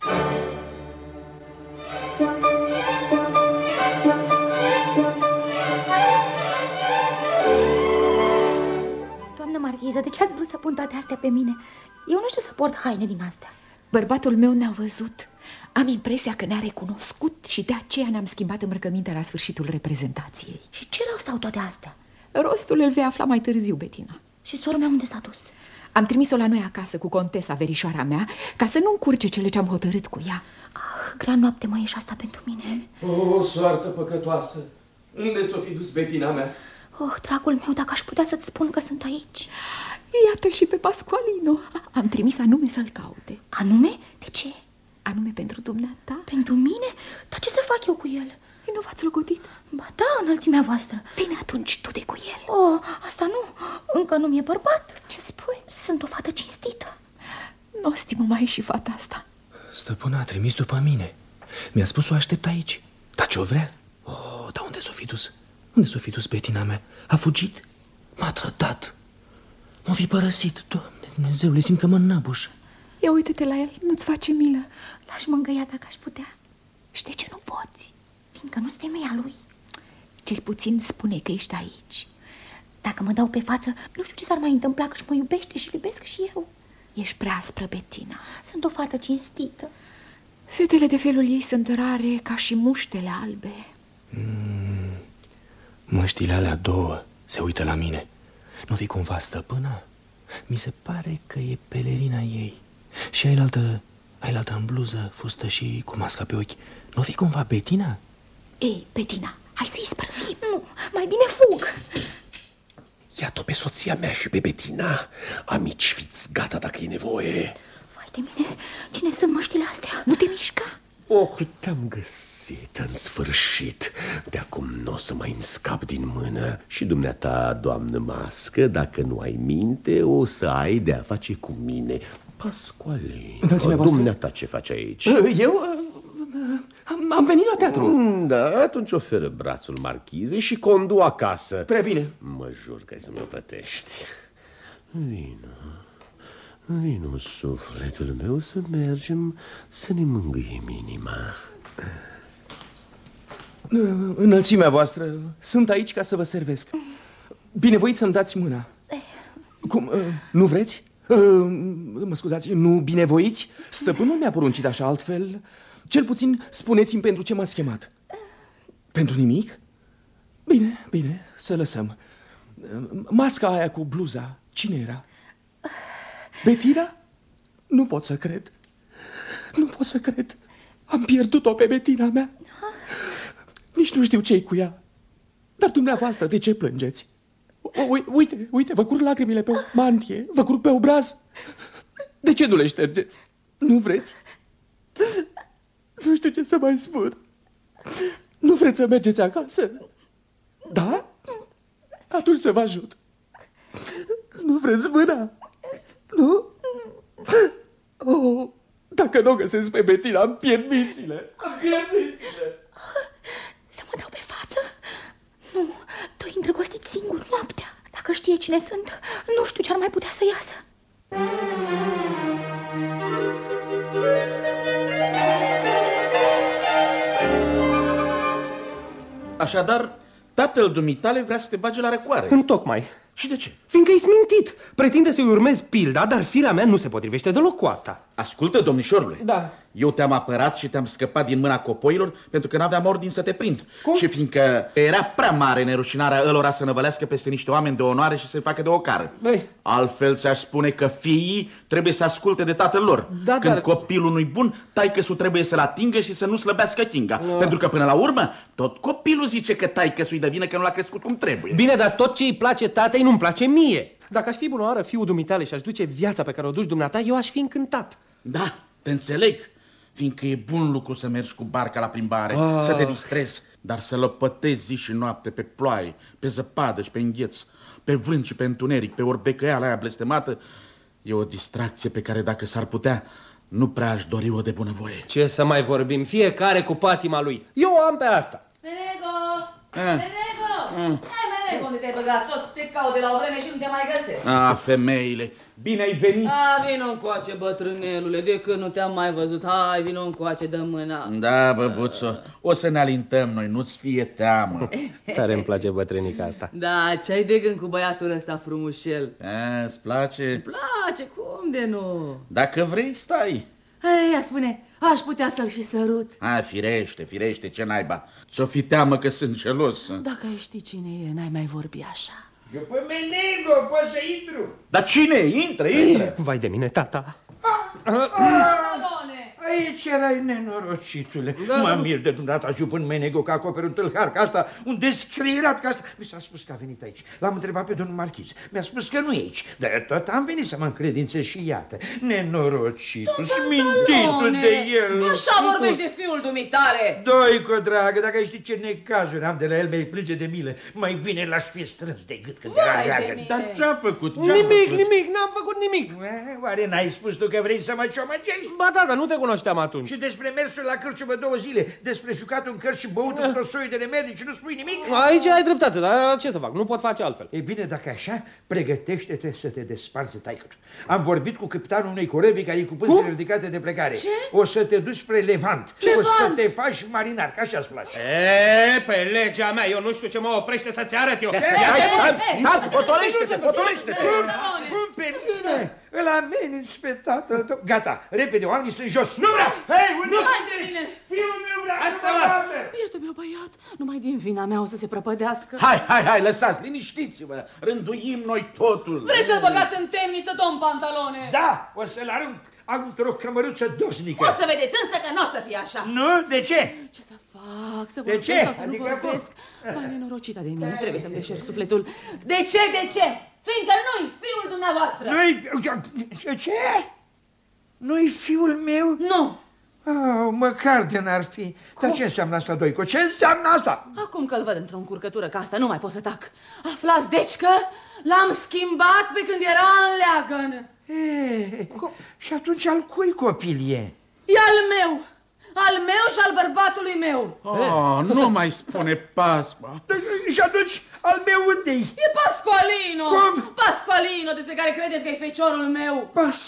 Doamnă marchiză, de ce ați vrut să pun toate astea pe mine? Eu nu știu să port haine din astea. Bărbatul meu ne-a văzut. Am impresia că ne-a recunoscut și de aceea ne-am schimbat îmbrăcămintea la sfârșitul reprezentației. Și ce rost au toate astea? Rostul îl vei afla mai târziu, Bettina. Și sora mea unde s-a dus? Am trimis-o la noi acasă cu contesa, verișoara mea, ca să nu încurce cele ce-am hotărât cu ea. Ah, grea noapte mai e și asta pentru mine. O, soartă păcătoasă! Unde s-o fi dus Bettina mea? Oh, dragul meu, dacă aș putea să-ți spun că sunt aici. Iată-l și pe Pascualino. Am trimis anume să-l caute. Anume? De ce? Anume pentru dumneata. Pentru mine? Dar ce să fac eu cu el? Nu v-ați logodit? Ba da, înălțimea voastră. Bine, atunci du-te cu el. Oh, asta nu, încă nu mi-e bărbat. Ce spui? Sunt o fată cinstită. Nu o stimă mai și fata asta. Stăpâna a trimis după mine. Mi-a spus să o aștept aici. Dar ce-o vrea? Oh, dar unde s-o fi dus? Unde s-o fi dus Bettina mea? A fugit? M-a trădat. M-a fi părăsit. Doamne Dumnezeule, simt că mă înnăbuș. Ia uite-te la el, nu-ți face milă. L-aș mângâia dacă aș putea. Și de ce nu poți? Fiindcă nu-s femeia lui. Cel puțin spune că ești aici. Dacă mă dau pe față, nu știu ce s-ar mai întâmpla, că-și mă iubește și iubesc și eu. Ești prea aspră, Bettina. Sunt o fată cinstită. Fetele de felul ei sunt rare ca și muștele albe. Măștile alea două se uită la mine. Nu fi cumva stăpâna? Mi se pare că e pelerina ei. Și ailaltă în bluză, fustă și cu masca pe ochi. Nu fi cumva Bettina? Ei, Bettina, hai să-i sprăvim. Nu, mai bine fug. Iată pe soția mea și pe Bettina. Amici, fiți gata dacă e nevoie. Vai de mine, cine sunt măștile astea? Nu te mișca. Oh, te-am găsit în sfârșit. De acum nu o să mai îmi scap din mână. Și dumneata, doamnă mască, dacă nu ai minte, o să ai de-a face cu mine. Pascualino, dumneata ce faci aici? Eu? Am venit la teatru. Da, atunci oferă brațul marchizei și condu acasă. Prea bine. Mă jur că ai să mi-o plătești. Vino, sufletul meu, să mergem, să ne mângâiem inima. Înălțimea voastră, sunt aici ca să vă servesc. Binevoiți să-mi dați mâna. Cum, nu vreți? Mă scuzați, nu binevoiți? Stăpânul mi-a poruncit așa, altfel. Cel puțin spuneți-mi pentru ce m-ați chemat. Pentru nimic? Bine, să lăsăm. Masca aia cu bluza, cine era? Bettina? Nu pot să cred. Am pierdut-o pe Bettina mea. Nici nu știu ce-i cu ea. Dar dumneavoastră, de ce plângeți? Uite, vă curg lacrimile pe mantie, vă curg pe obraz. De ce nu le ștergeți? Nu vreți? Nu știu ce să mai spun. Nu vreți să mergeți acasă? Da? Atunci să vă ajut. Nu vreți mâna? Nu? Oh, dacă nu o găsesc pe Bettina, îmi pierd mințile. Să mă dau pe față? Nu, doi îndrăgostiți singuri noaptea. Dacă știe cine sunt, nu știu ce ar mai putea să iasă. Așadar, tatăl dumitale vrea să te bage la răcoare. Întocmai. Și de ce? Fiindcă-i smintit. Pretinde să-i urmez pilda, dar firea mea nu se potrivește deloc cu asta. Ascultă, domnișorule. Da. Eu te-am apărat și te-am scăpat din mâna copoilor pentru că n-aveam ordin să te prind. Cum? Și fiindcă era prea mare nerușinarea ălora să năvălească peste niște oameni de onoare și să-i facă de ocară. Băi. Altfel ți-aș spune că fiii trebuie să asculte de tatăl lor. Da, când dar... copilul nu-i bun, taică-sul trebuie să-l atingă și să nu slăbească chinga. Pentru că până la urmă, tot copilul zice că taică-sul-i de vină că nu l-a crescut cum trebuie. Bine, dar tot ce îi place tatei nu-mi place mie. Dacă aș fi bunoară fiul dumitale și aș duce viața pe care o duci dumneata, eu aș fi încântat. Da, te înțeleg. Fiindcă e bun lucru să mergi cu barca la plimbare, să te distrezi, dar să lăpătezi zi și noapte pe ploaie, pe zăpadă și pe îngheț, pe vânt și pe întuneric, pe orbecăiala aia blestemată, e o distracție pe care, dacă s-ar putea, nu prea aș dori-o de bunăvoie. Ce să mai vorbim, fiecare cu patima lui. Eu o am pe asta. Menego! Menego! Menego, unde te-ai băgat? Tot te caut de la o vreme și nu te mai găsesc. Femeile, bine ai venit! Vino încoace, bătrânelule, de când nu te-am mai văzut. Hai, vino încoace, dă mâna. Da, băbuțo, o să ne alintăm noi, nu-ți fie teamă. Tare îmi place bătrânica asta. Da, ce-ai de gând cu băiatul ăsta frumușel? Îți place? Îmi place, cum de nu? Dacă vrei, stai. Hai, ia spune, aș putea să-l și sărut. Firește, ce naiba. Ți-o fi teamă că sunt gelos. Dacă ai ști cine e, n-ai mai vorbi așa. Jupă Menego, poți să intru? Dar cine? Intră! Vai de mine, tata. Aici erai, nenorocitule. Mă mir de dumneata, Jupân Menego, că acoperi un tâlhar ca asta, un descrierat ca asta. Mi s-a spus că a venit aici. L-am întrebat pe domnul marchiz. Mi-a spus că nu e aici. Dar tot am venit să mă încredințez și iată. Nenorocitul, smintitul de el. Așa vorbești de fiul dumitale. Doico, dragă, dacă ai ști ce necazuri am de la el, mi-ai plânge de milă. Mai bine l-aș fi strâns de gât când era dragă. Dar ce-a făcut? Nimic, n-am făcut nimic. Oare n-ai spus tu că vrei să mă ciomăgești? Ba da, nu te cunoșteam atunci. Și despre mersul la cârciumă 2 zile, despre jucatul în cărți și băutul într-o soiu de nemernici, nu spui nimic? Aici ai dreptate, dar ce să fac? Nu pot face altfel. E bine, dacă așa, pregătește-te să te desparți de taică-tu. Am vorbit cu capitanul unei corăbii care e cu pânzele ridicate de plecare. Ce? O să te duci spre Levant. O să te faci marinar, că așa-ți place. Pe legea mea, eu nu știu ce mă oprește să-ți arăt eu. Stați, potolește-te! Cum pe mine? Îl ameninți pe tatăl tău. Gata, repede, oamenii sunt jos. Nu vreau! Hei, Hai de mine! Fiul meu vrea să mă bată! Bietul meu băiat, numai din vina mea o să se prăpădească. Hai, lăsați, liniștiți-vă. Rânduim noi totul. Vreți să-l băgați în temniță, domn Pantalone? Da, o să-l arunc într-o cămăruță dosnică. O să vedeți însă că nu o să fie așa. Nu? De ce? Ce să fac? Să De vorbesc ce? sau să Adică nu vorbesc? Vai, nenorocita de mine, trebuie să-mi deșer sufletul. De ce? Fiindcă nu-i fiul dumneavoastră. Ce? Nu-i fiul meu? Nu. Măcar de n-ar fi. Dar ce înseamnă asta, Doico? Ce înseamnă asta? Acum că-l văd într-o încurcătură ca asta, nu mai pot să tac. Aflați, deci, că l-am schimbat pe când era în leagăn. Și atunci al cui copil e? E al meu. Al meu și al bărbatului meu. Nu mai spune Pascua. Și atunci al meu unde-i? E Pasqualino. Cum? Pasqualino, despre care credeți că e feciorul meu.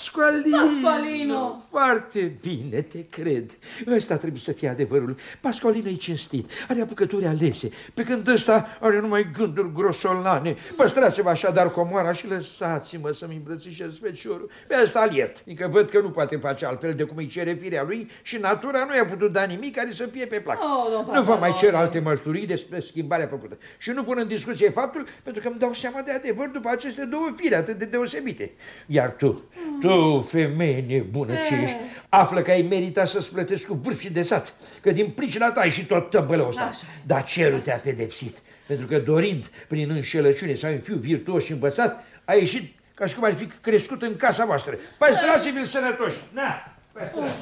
Pasqualino. Foarte bine, te cred. Ăsta trebuie să fie adevărul. Pasqualino e cinstit, are apucături alese, pe când ăsta are numai gânduri grosolane. Păstrați-vă așadar comoara și lăsați-mă să-mi îmbrățișez feciorul. Pe ăsta îl iert, fiindcă văd că nu poate face altfel de cum îi cere firea lui și natura nu i-a putut da nimic care să fie pe plac. Nu vă mai cer alte mărturii despre schimbarea făcută. Și nu pun în discuție faptul, pentru că îmi dau seama de adevăr după aceste două fire atât de deosebite. Iar tu, femeie nebună ce ești, află că ai meritat să-ți plătesc cu vârf și de sat, că din pricina ta ai și tot tămbălăul ăsta. Dar cerul te-a pedepsit. pentru că dorind prin înșelăciune să ai un fiu virtuos și învățat, a ieșit ca și cum ar fi crescut în casa voastră. Păstrați-vi-l sănătoși! Na, păstrați!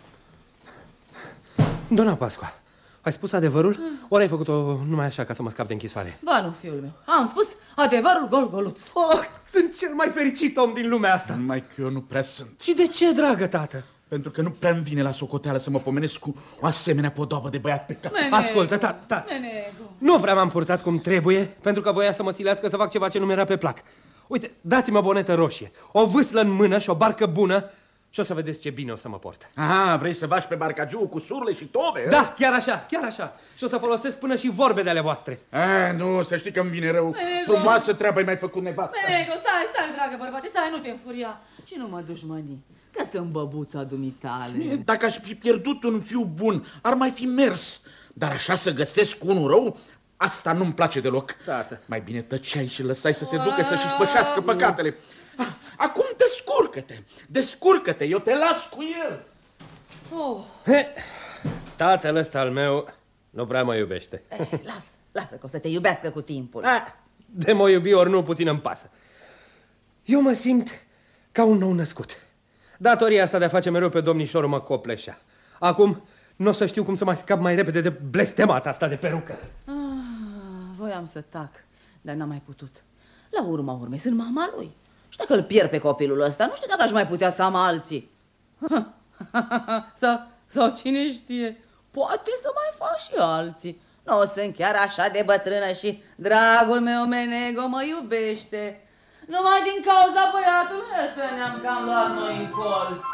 Doamna Pascua, ai spus adevărul? Ori ai făcut-o numai așa ca să mă scap de închisoare? Ba nu, fiul meu, am spus adevărul gol-goluț. Sunt cel mai fericit om din lumea asta. Numai că eu nu prea sunt. Și de ce, dragă tată? Pentru că nu prea-mi vine la socoteală să mă pomenesc cu o asemenea podobă de băiat pe cap. Ascultă, tată, nu prea m-am purtat cum trebuie, pentru că voia să mă silească să fac ceva ce nu mi-era pe plac. Uite, dați-mă bonetă roșie, o vâslă în mână și o barcă bună și o să vedeți ce bine o să mă port. Aha, vrei să faci pe barcagiu cu surle și tove? Da, chiar așa, chiar așa. Și o să folosesc până și vorbe de ale voastre. Nu, să știi că îmi vine rău. Menego. Frumoasă treabă ai mai făcut nevasta. Menego, stai, dragă bărbate, stai, nu te înfuria. Și nu mă dușmăni, că sunt băbuța dumitale. Dacă aș fi pierdut un fiu bun, ar mai fi mers. Dar așa să găsesc unul rău, asta nu-mi place deloc. Tată. Mai bine tăceai și lăsai să se ducă să-și spășească păcatele. Acum descurcă-te, eu te las cu el. Tatăl ăsta al meu nu prea mă iubește. Lasă că o să te iubească cu timpul. De mă iubi ori nu, puțin îmi pasă. Eu mă simt ca un nou născut. Datoria asta de a face mereu pe domnișorul mă copleșea. Acum nu o să știu cum să mai scap mai repede de blestemata asta de perucă. Voiam să tac, dar n-am mai putut. La urma urmei sunt mama lui. Și dacă îl pierd pe copilul ăsta, nu știu dacă aș mai putea să am alții. Sau cine știe, poate să mai fac și alții. Nu sunt chiar așa de bătrână și dragul meu Menego mă iubește. Numai din cauza băiatului ăsta ne-am cam luat noi în colț.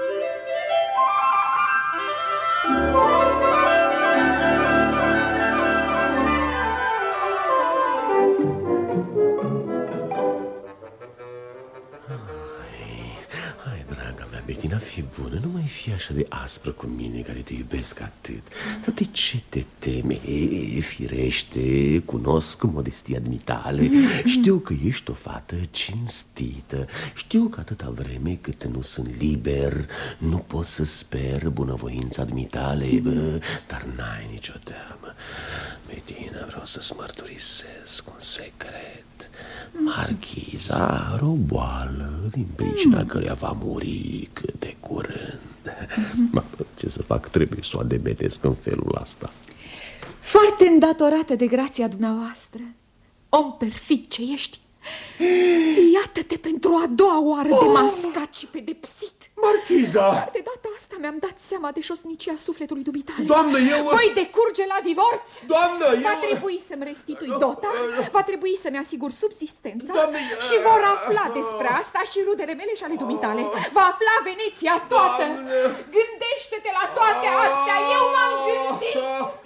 Hai, draga mea, Betina, fii bună, nu mai fi așa de aspră cu mine, care te iubesc atât. Dar de ce te teme? Firește, cunosc modestia dumitale. Știu că ești o fată cinstită. Știu că atâta vreme cât nu sunt liber, nu pot să sper bunăvoința dumitale. Dar n-ai nicio teamă. Betina, vreau să-ți mărturisesc un secret. Marchiza are o boală din pricina căreia va muri cât de curând. Ce să fac, trebuie să o ademetesc în felul ăsta. Foarte îndatorată de grația dumneavoastră. Om perfid ce ești. Iată-te pentru a doua oară demascat și pedepsit. Marchiza! Dar de data asta mi-am dat seama de șosnicia sufletului dumitale. Doamnă, eu... Voi decurge la divorț. Doamnă, Va trebui să-mi restitui dota, va trebui să-mi asigur subsistența. Doamne, și vor afla despre asta și rudele mele și ale dumitale. Va afla Veneția toată. Gândește-te la toate astea, eu m-am gândit.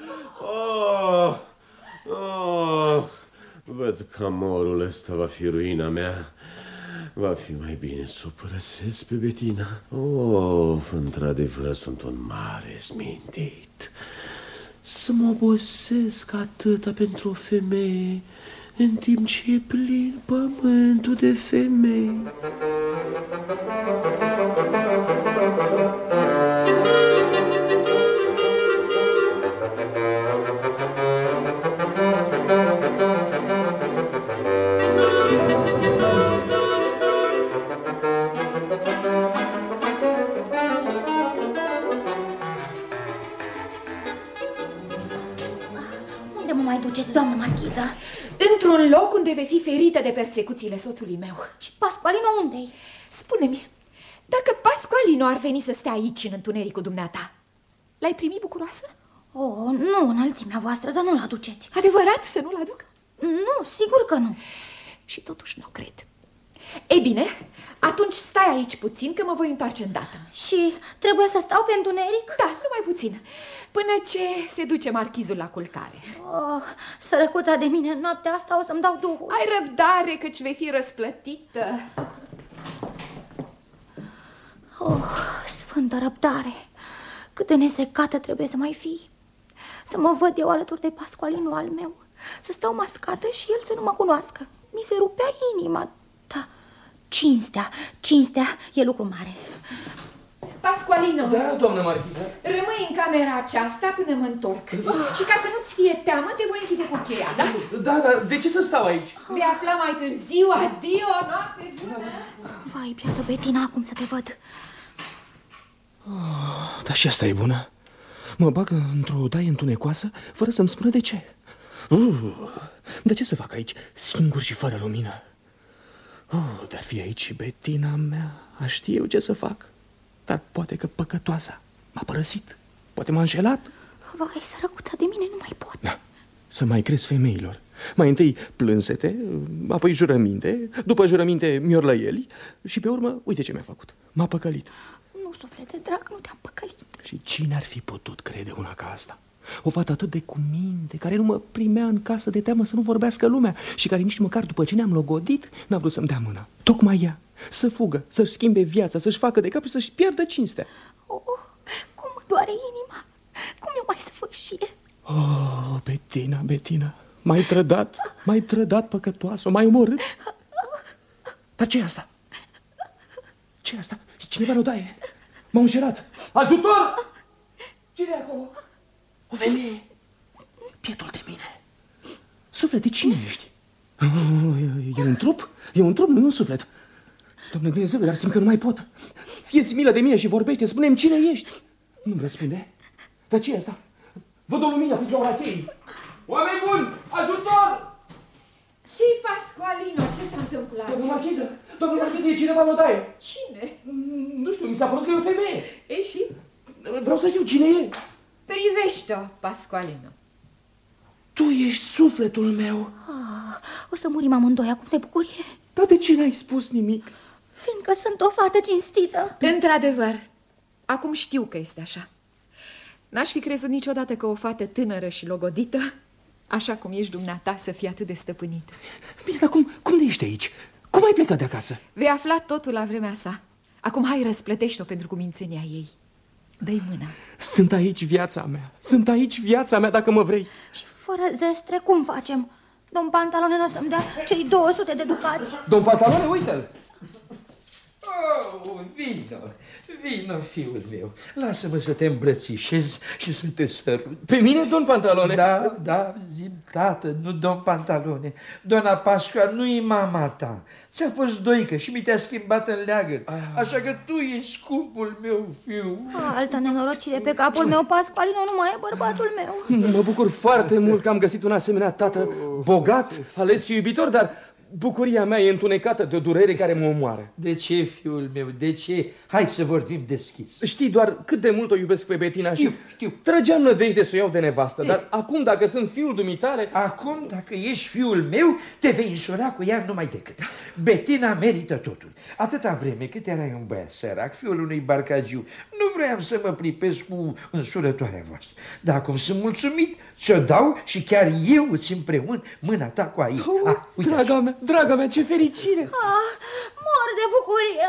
Văd că amorul ăsta va fi ruina mea. Va fi mai bine să o părăsesc pe Betina. Într-adevăr sunt un mare smintit. Să mă obosesc atâta pentru o femeie, în timp ce e plin pământul de femei. Doamnă marchiză? Într-un loc unde vei fi ferită de persecuțiile soțului meu. Și Pasqualino unde-i? Spune-mi, dacă Pasqualino ar veni să stea aici în întunericul dumneata, l-ai primi bucuroasă? Nu, înălțimea voastră, să nu-l aduceți. Adevărat să nu-l aduc? Nu, sigur că nu. Și totuși nu cred. Ei bine, atunci stai aici puțin, că mă voi întoarce îndată. Și trebuie să stau pe întuneric? Da, numai puțin, până ce se duce marchizul la culcare. Sărăcuța de mine, în noaptea asta o să-mi dau duhul. Ai răbdare, căci vei fi răsplătită. Sfântă răbdare, cât de nesecată trebuie să mai fii. Să mă văd eu alături de Pasqualino al meu, să stau mascată și el să nu mă cunoască. Mi se rupea inima. Da, cinstea e lucru mare. Pasqualino! Da, doamnă marchiză. Rămâi în camera aceasta până mă întorc. Și ca să nu-ți fie teamă, te voi închide cu cheia, da? Da, dar de ce să stau aici? Vei afla mai târziu. Adio, noapte bună! Vai, piată Bettina, acum să te văd. Dar și asta e bună. Mă bag într-o odaie întunecoasă, fără să-mi spună de ce. De ce să fac aici, singur și fără lumină? Dar fi aici și Bettina mea, aș ști eu ce să fac. Dar poate că păcătoasa m-a părăsit, poate m-a înșelat. Vai, sărăcuța de mine, nu mai pot. Da, să mai crezi femeilor. Mai întâi plânsete, apoi jurăminte, după jurăminte miorlăieli și pe urmă, uite ce mi-a făcut. M-a păcălit. Nu, suflete drag, nu te-am păcălit. Și cine ar fi putut crede una ca asta? O fată atât de cuminte, care nu mă primea în casă de teamă să nu vorbească lumea și care nici măcar după ce ne-am logodit n-a vrut să-mi dea mâna. Tocmai ea, să fugă, să-și schimbe viața, să-și facă de cap și să-și pierdă cinstea. Cum mă doare inima, cum eu mai sfârșie. Bettina, m-ai trădat păcătoasă, m-ai omorât. Dar ce e asta? Ce e asta? E cineva în odaie. M-au înșelat. Ajutor! Cine e acolo? O femeie. Pietul de mine. Suflet, de cine ești? E un trup? E un trup, nu e un suflet. Doamne Dumnezeule, dar simt că nu mai pot. Fie-ți milă de mine și vorbește, spune-mi cine ești. Nu-mi răspunde. Dar ce e asta? Văd o lumină pe gaura cheii. Oameni buni, ajutor! Și Pasqualino, ce s-a întâmplat? Doamne marchiză, e cineva în odaie. Cine? Nu știu, mi s-a părut că e o femeie. Ei și? Vreau să știu cine e. Privește-o, Pasqualino. Tu ești sufletul meu. O să murim amândoi acum de bucurie. Dar de ce n-ai spus nimic? Fiindcă sunt o fată cinstită. Într-adevăr, acum știu că este așa. N-aș fi crezut niciodată că o fată tânără și logodită, așa cum ești dumneata, să fie atât de stăpânită. Bine, dar cum de ești aici? Cum ai plecat de acasă? Vei afla totul la vremea sa. Acum hai, răsplătește-o pentru cumințenia ei. Dă-i mâna. Sunt aici viața mea, dacă mă vrei. Și fără zestre, cum facem? Domn Pantalone nu o să-mi dea cei 200 de ducați. Domn Pantalone, uite-l. Vino, fiul meu. Lasă-mă să te îmbrățișez și să te sărut. Pe mine, domn Pantalone? Da, zi-mi, tată, nu domn Pantalone. Doamna Pascua nu-i mama ta. Ți-a fost doică și mi te-a schimbat în leagăr. Așa că tu ești scumpul meu fiu. Altă nenorocire pe capul meu, Pasqualino nu mai e bărbatul meu. Mă bucur foarte mult că am găsit un asemenea tată bogat, ales și iubitor, dar bucuria mea e întunecată de o durere care mă omoară. De ce, fiul meu, de ce? Hai să vorbim deschis. Știi doar cât de mult o iubesc pe Bettina. Știu. Trăgeam nădejde să o iau de nevastă, dar acum, dacă sunt fiul dumitale... Acum, dacă ești fiul meu, te vei însura cu ea numai decât. Bettina merită totul. Atâta vreme cât erai un băiat sărac, fiul unui barcagiu, nu vreau să mă pripesc cu însurătoarea voastră. Dar acum sunt mulțumit, ți-o dau și chiar eu îți împreun mâna ta cu a ei. Draga mea, ce fericire! Mor de bucurie!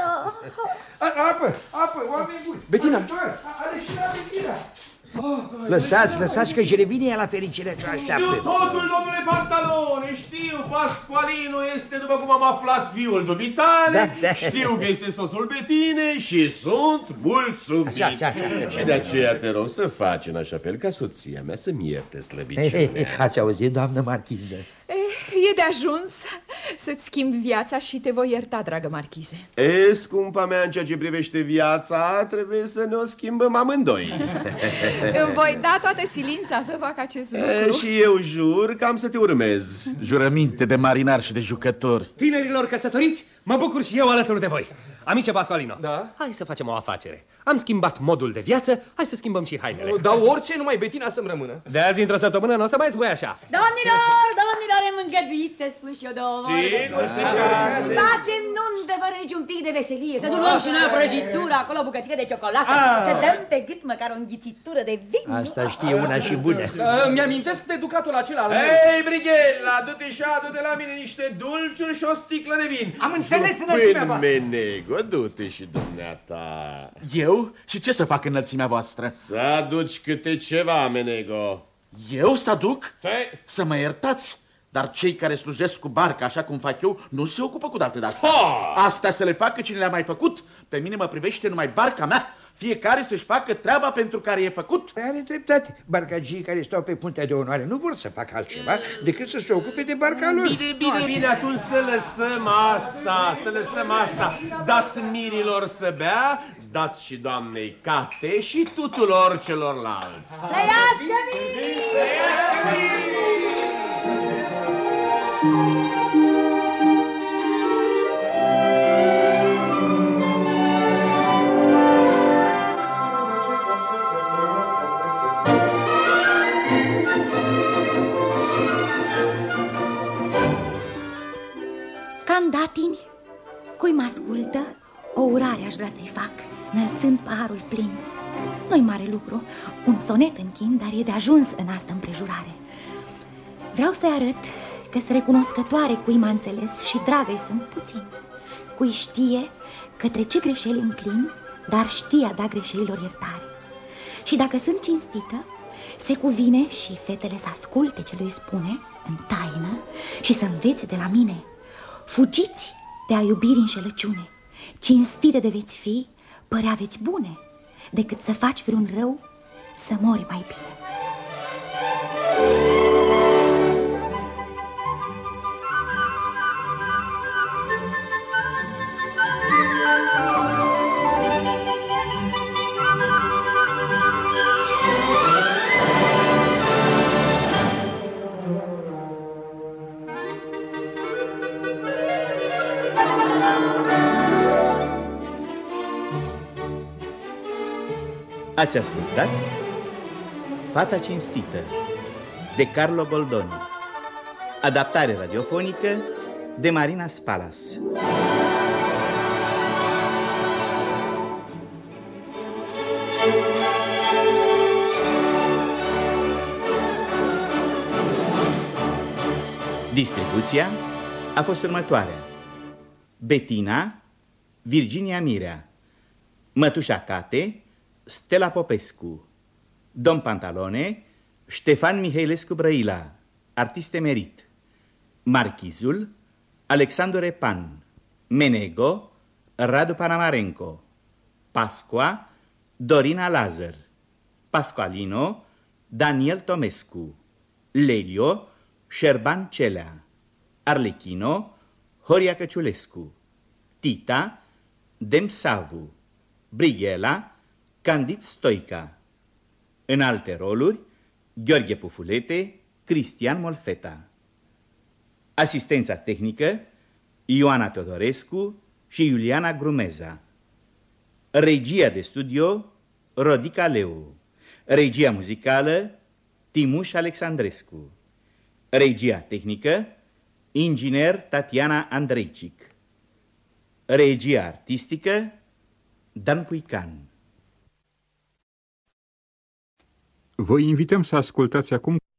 Apă, oameni buni! Bettina! Are și la Bettina! Lăsați că își revine ea la fericire ce așteaptă. Știu totul, domnule Pantalone, știu, Pasqualino este, după cum am aflat, fiul dumitale, știu că este soțul Bettinei și sunt mulțumit. Așa. Și de aceea te rog să faci în așa fel ca soția mea să-mi ierte slăbiciunea. Ați auzit, doamnă marchiză? E de ajuns să-ți schimbi viața și te voi ierta, dragă marchize. Scumpa mea, în ceea ce privește viața, trebuie să ne o schimbăm amândoi. Îmi voi da toată silința să fac acest lucru. Și eu jur că am să te urmez. Jurăminte de marinar și de jucător. Tinerilor căsătoriți, mă bucur și eu alături de voi. Amice Pasqualino, hai să facem o afacere. Am schimbat modul de viață, hai să schimbăm și hainele. Dar orice, numai Bettina să-mi rămână. De azi, într-o săptămână, nu o să mai spui așa. Domnilor, îmi îngăduiți să spun și eu două Sigur. Facem nuntă fără niciun pic de veselie. Să nu luăm și noi o prăjitură, acolo o bucățică de ciocolată. Să dăm pe gât măcar o înghițitură de vin. Asta știe una și bună. Mi-amintesc de ducatul acela al meu. Hei, Brighella, du-te și adu de la mine niște dulciuri și o sticlă de vin. Am înțeles înălțimea voastră. Menego, du-te și dumneata. Eu? Și ce să fac înălțimea voastră? Să aduci câte ceva, Menego. Eu să aduc? Să mă iertați, dar cei care slujesc cu barca așa cum fac eu nu se ocupă cu de-astea. Astea să le facă cine le-a mai făcut. Pe mine mă privește numai barca mea Fiecare să-și facă treaba pentru care e făcut. Are dreptate. Barcagii care stau pe puntea de onoare nu vor să facă altceva decât să se ocupe de barca lor. Bine, atunci să lăsăm asta. Dați mirilor să bea, dați și doamnei Cate și tuturor celorlalți. Trăiască mirii! Candatini, cui mă ascultă, o urare aș vrea să-i fac, înălțând paharul plin. Nu-i mare lucru, un sonet închin, dar e de ajuns în asta împrejurare. Vreau să-i arăt că sunt recunoscătoare cui m-a înțeles și dragă-i sunt puțin. Cui știe către ce greșeli înclin, dar știe a da greșelilor iertare. Și dacă sunt cinstită, se cuvine și fetele să asculte ce lui spune în taină și să învețe de la mine. Fugiți de a iubiri înșelăciune, cinstite de veți fi, părea veți bune, decât să faci vreun rău, să mori mai bine. Ați ascultat Fata cinstită de Carlo Goldoni, adaptare radiofonică de Marina Spalas. Distribuția a fost următoarea: Bettina, Virginia Mirea, Mătușa Cate, Stella Popescu, Dom Pantalone, Ștefan Mihailescu Brăila, artist emerit, Marchizul, Alexandru Repan, Menego, Radu Panamarenco, Pascua, Dorina Lazar, Pasqualino, Daniel Tomescu, Lelio, Șerban Celea, Arlechino, Horia Căciulescu, Tita, Demsavu, Brighela, Candid Stoica. În alte roluri, Gheorghe Pufulete, Cristian Molfeta. Asistența tehnică, Ioana Teodorescu și Iuliana Grumeza. Regia de studio, Rodica Leu. Regia muzicală, Timuș Alexandrescu. Regia tehnică, inginer Tatiana Andreicic. Regia artistică, Dan Cuican. Vă invităm să ascultați acum